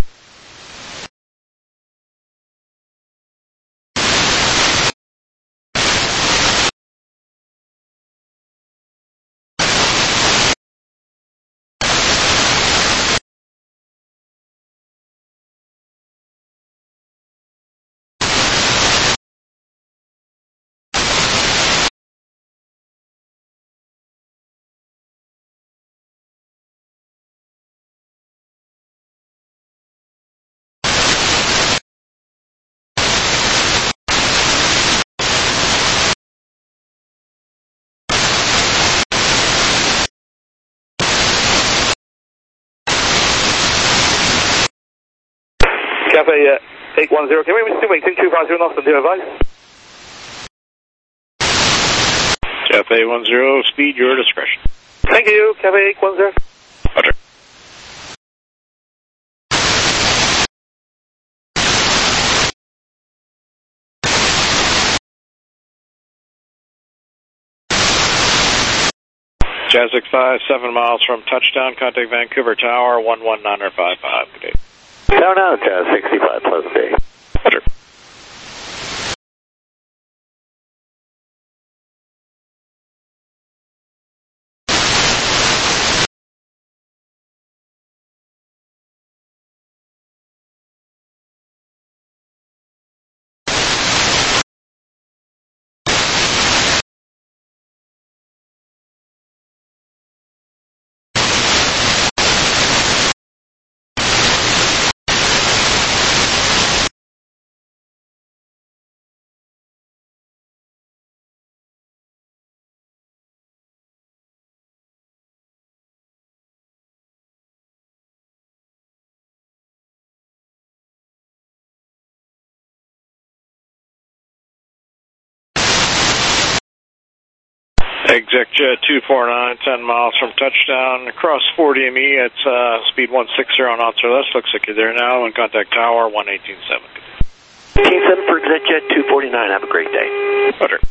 Cafe uh, eight one zero, can we still maintain two five zero knots until advice? Cafe one zero, speed your discretion. Thank you, Cafe eight one zero. Roger. Jazz six five, seven miles from touchdown, contact Vancouver Tower, one one nine five five. Good day. Tower now, Jazz sixty-five, pleasant day. Roger. Exec Jet two four nine, ten miles from touchdown, across forty M E at uh, speed one sixty knots or less. Looks like you're there now, and contact Tower one eighteen seven. eighteen seven for Exec Jet two forty-nine, have a great day. Roger.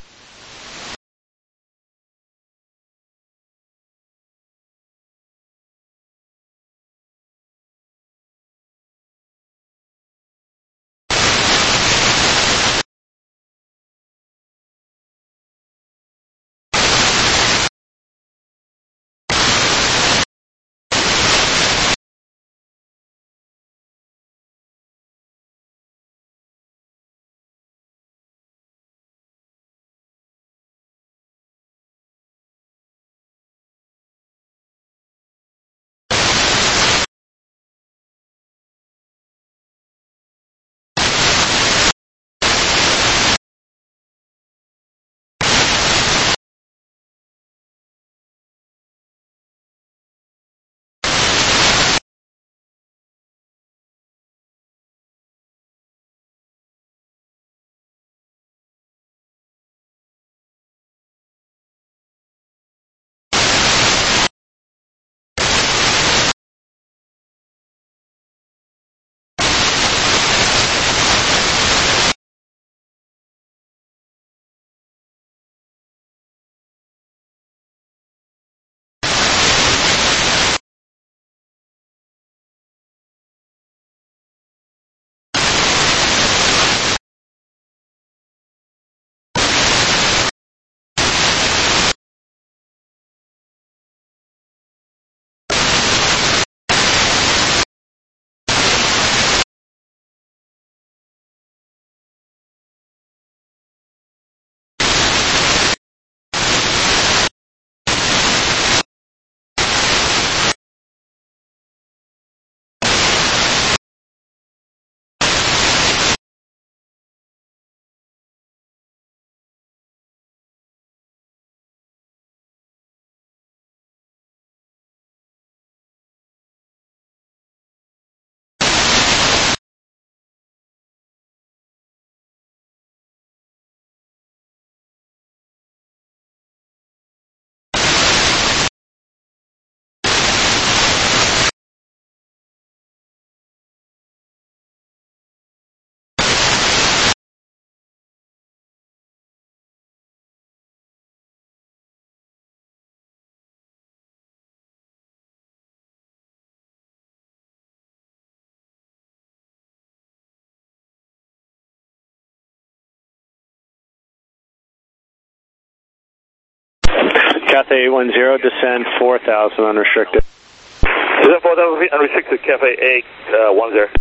Cathay eight one zero, descend four thousand unrestricted. Descend four thousand feet, unrestricted, Cathay eight one zero.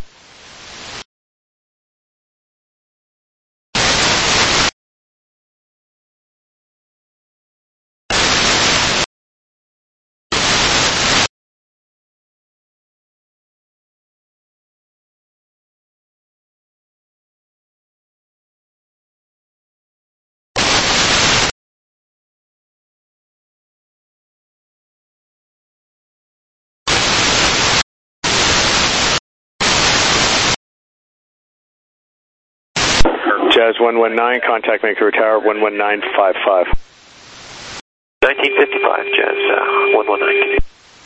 Jazz one one nine, contact Vancouver Tower one one nine five five. nineteen fifty-five, Jazz uh, one one nine.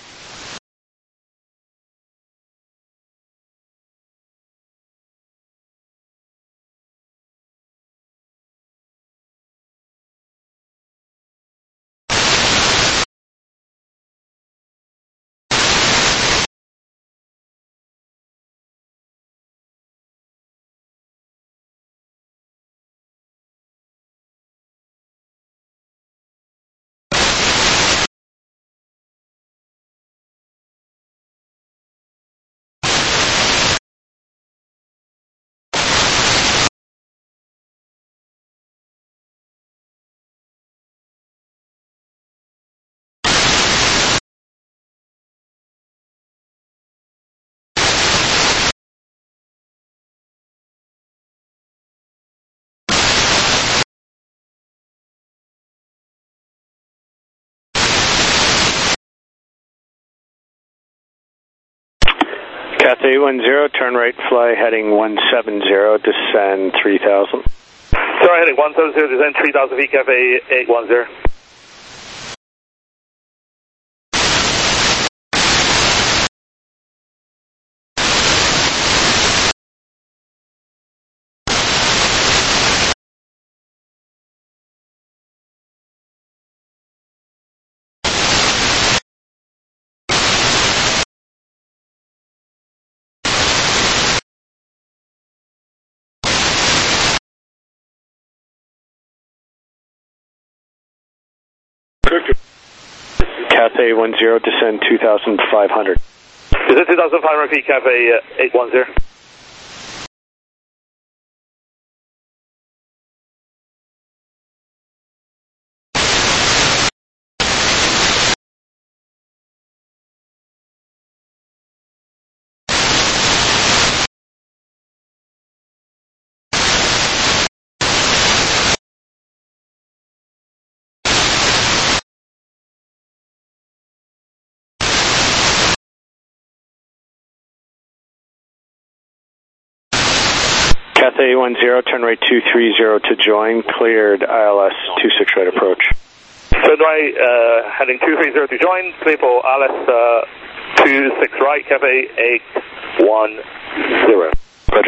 Cathay eight one zero, turn right, fly heading one seven zero, descend three thousand. Sorry, heading one seven zero, descend three thousand feet, Cathay eight one zero. Cathay one zero, descend two thousand five hundred. Descend two thousand five hundred feet, Cathay eight one zero. Cathay eight one zero, turn right two three zero to join, cleared I L S two six right approach. Turn right, uh, heading two three zero to join, clear for I L S uh, two six right, Cathay eight one zero. Roger.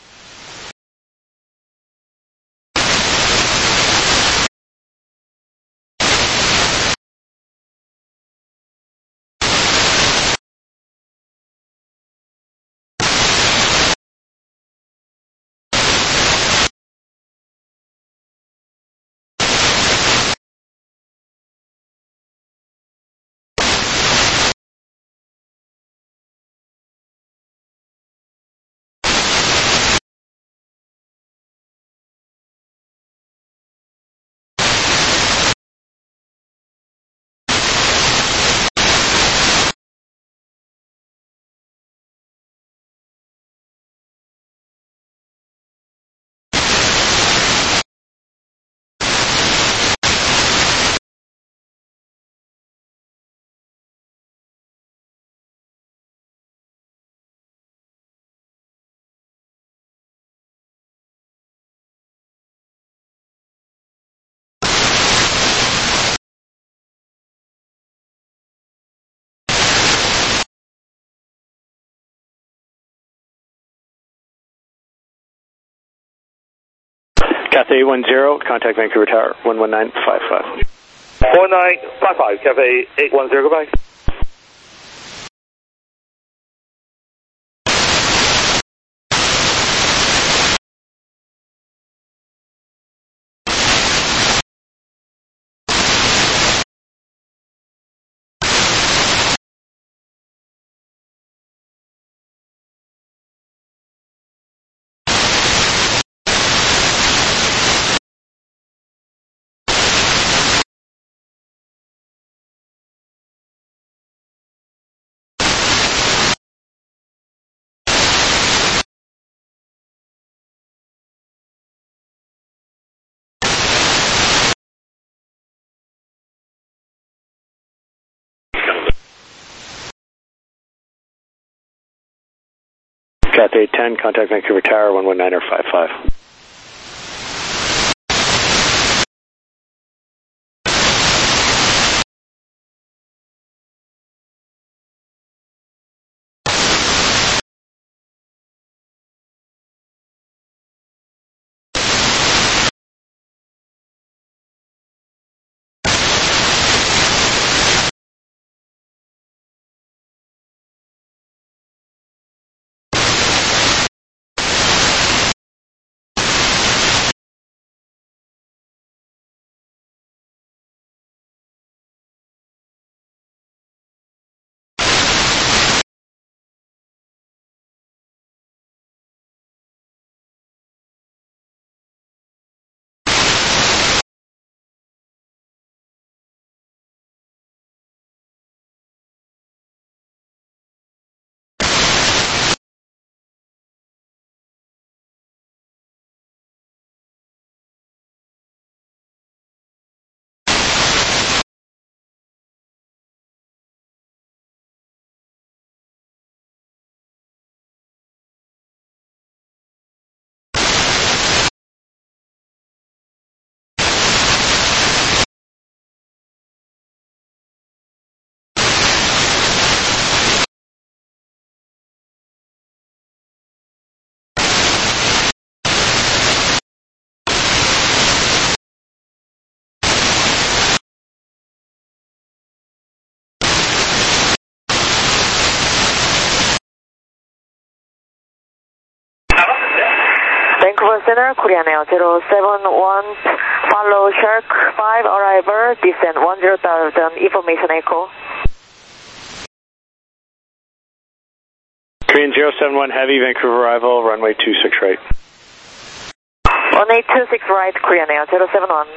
Cathay eight one zero, contact Vancouver Tower one one nine five five. one nine five five, Cathay eight one zero, goodbye. Cathay ten, contact Vancouver Tower, one one nine five five. Vancouver Center, Korean Air zero seven one, follow Shark five, arrival, descent one zero thousand, information echo. Korean zero seven one Heavy, Vancouver arrival, runway two six right. one eight two six right, Korean Air zero seven one.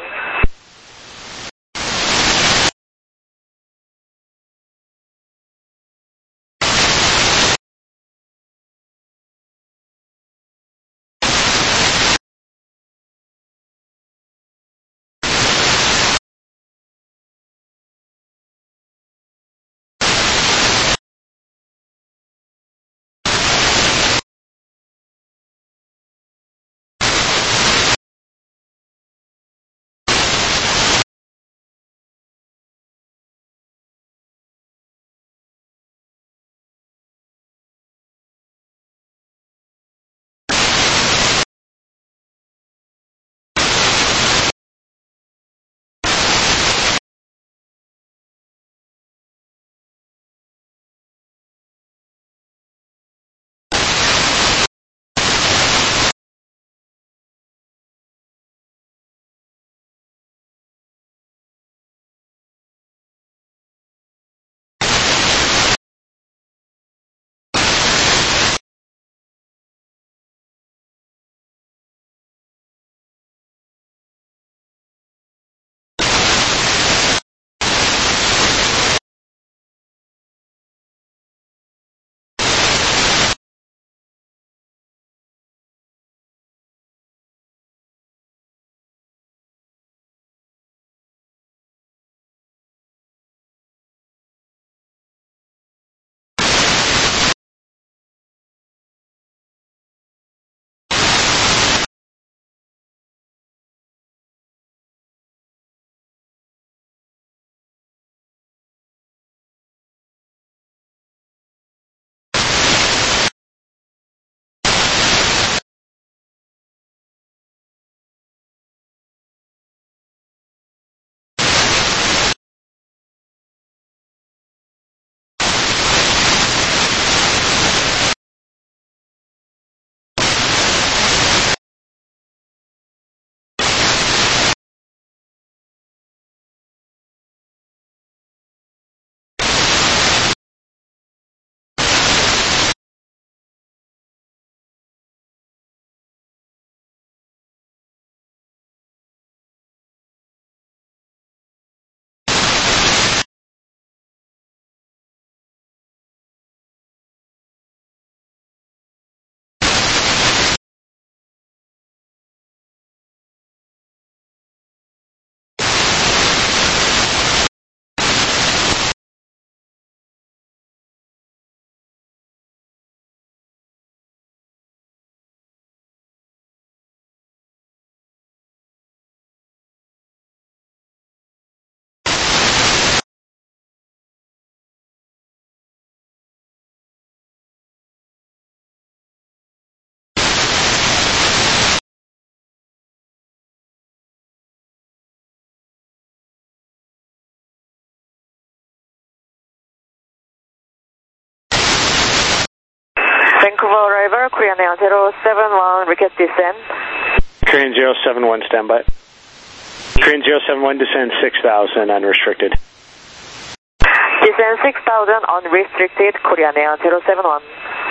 Vancouver arrival, Korean Air zero seven one, request descent. Korean zero seven one, standby. Korean zero seven one, descend six thousand, unrestricted. Descend six thousand, unrestricted, Korean Air zero seven one.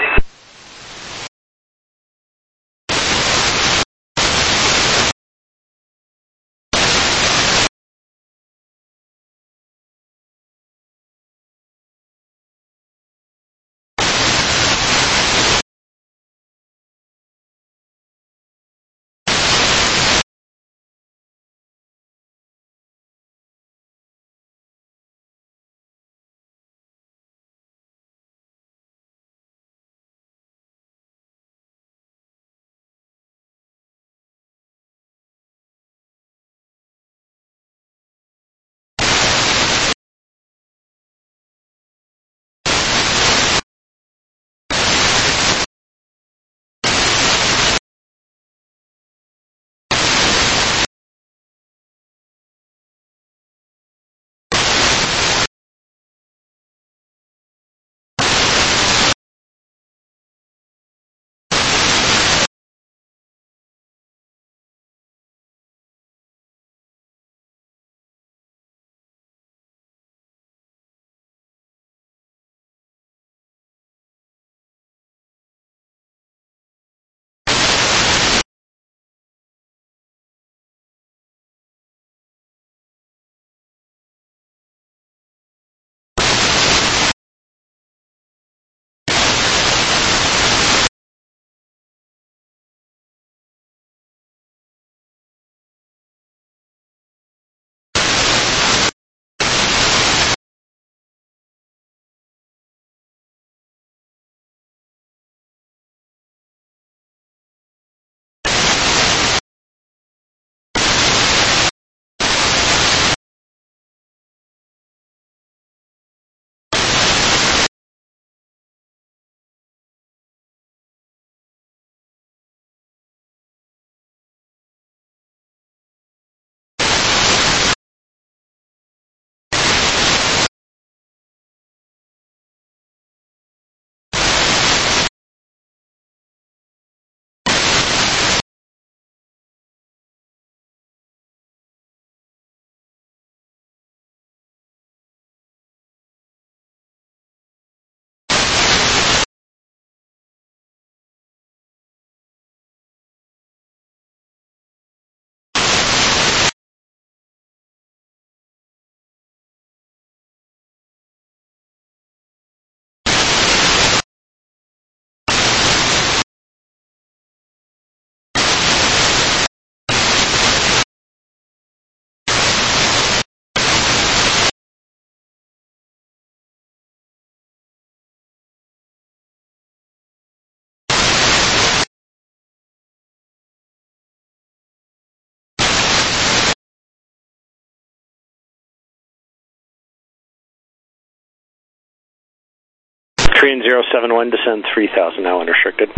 Korean zero seven one, descend three thousand, now unrestricted.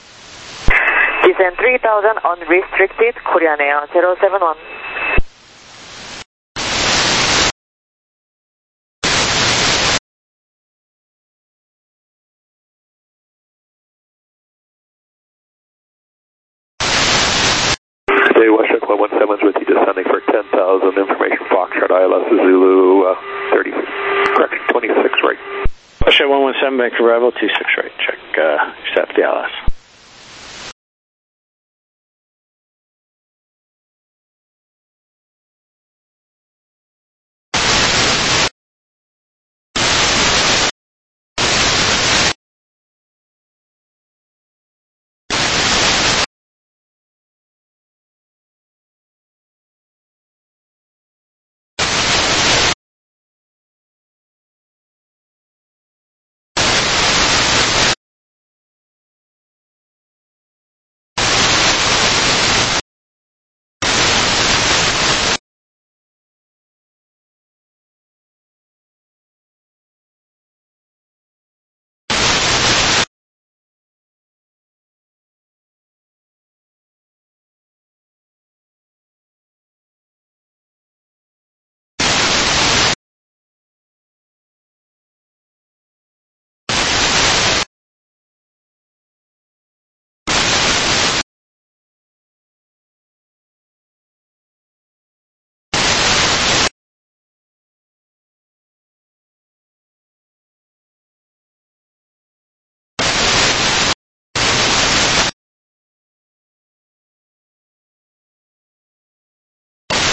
Descend three thousand, unrestricted, Korean Air zero seven one. Day WestJet one one seven is with you, descending for ten thousand, information Foxtrot I L S Zulu uh, thirty, correction, twenty-six right. WestJet one one seven, Vancouver arrival, two six right, check uh, set the I L S.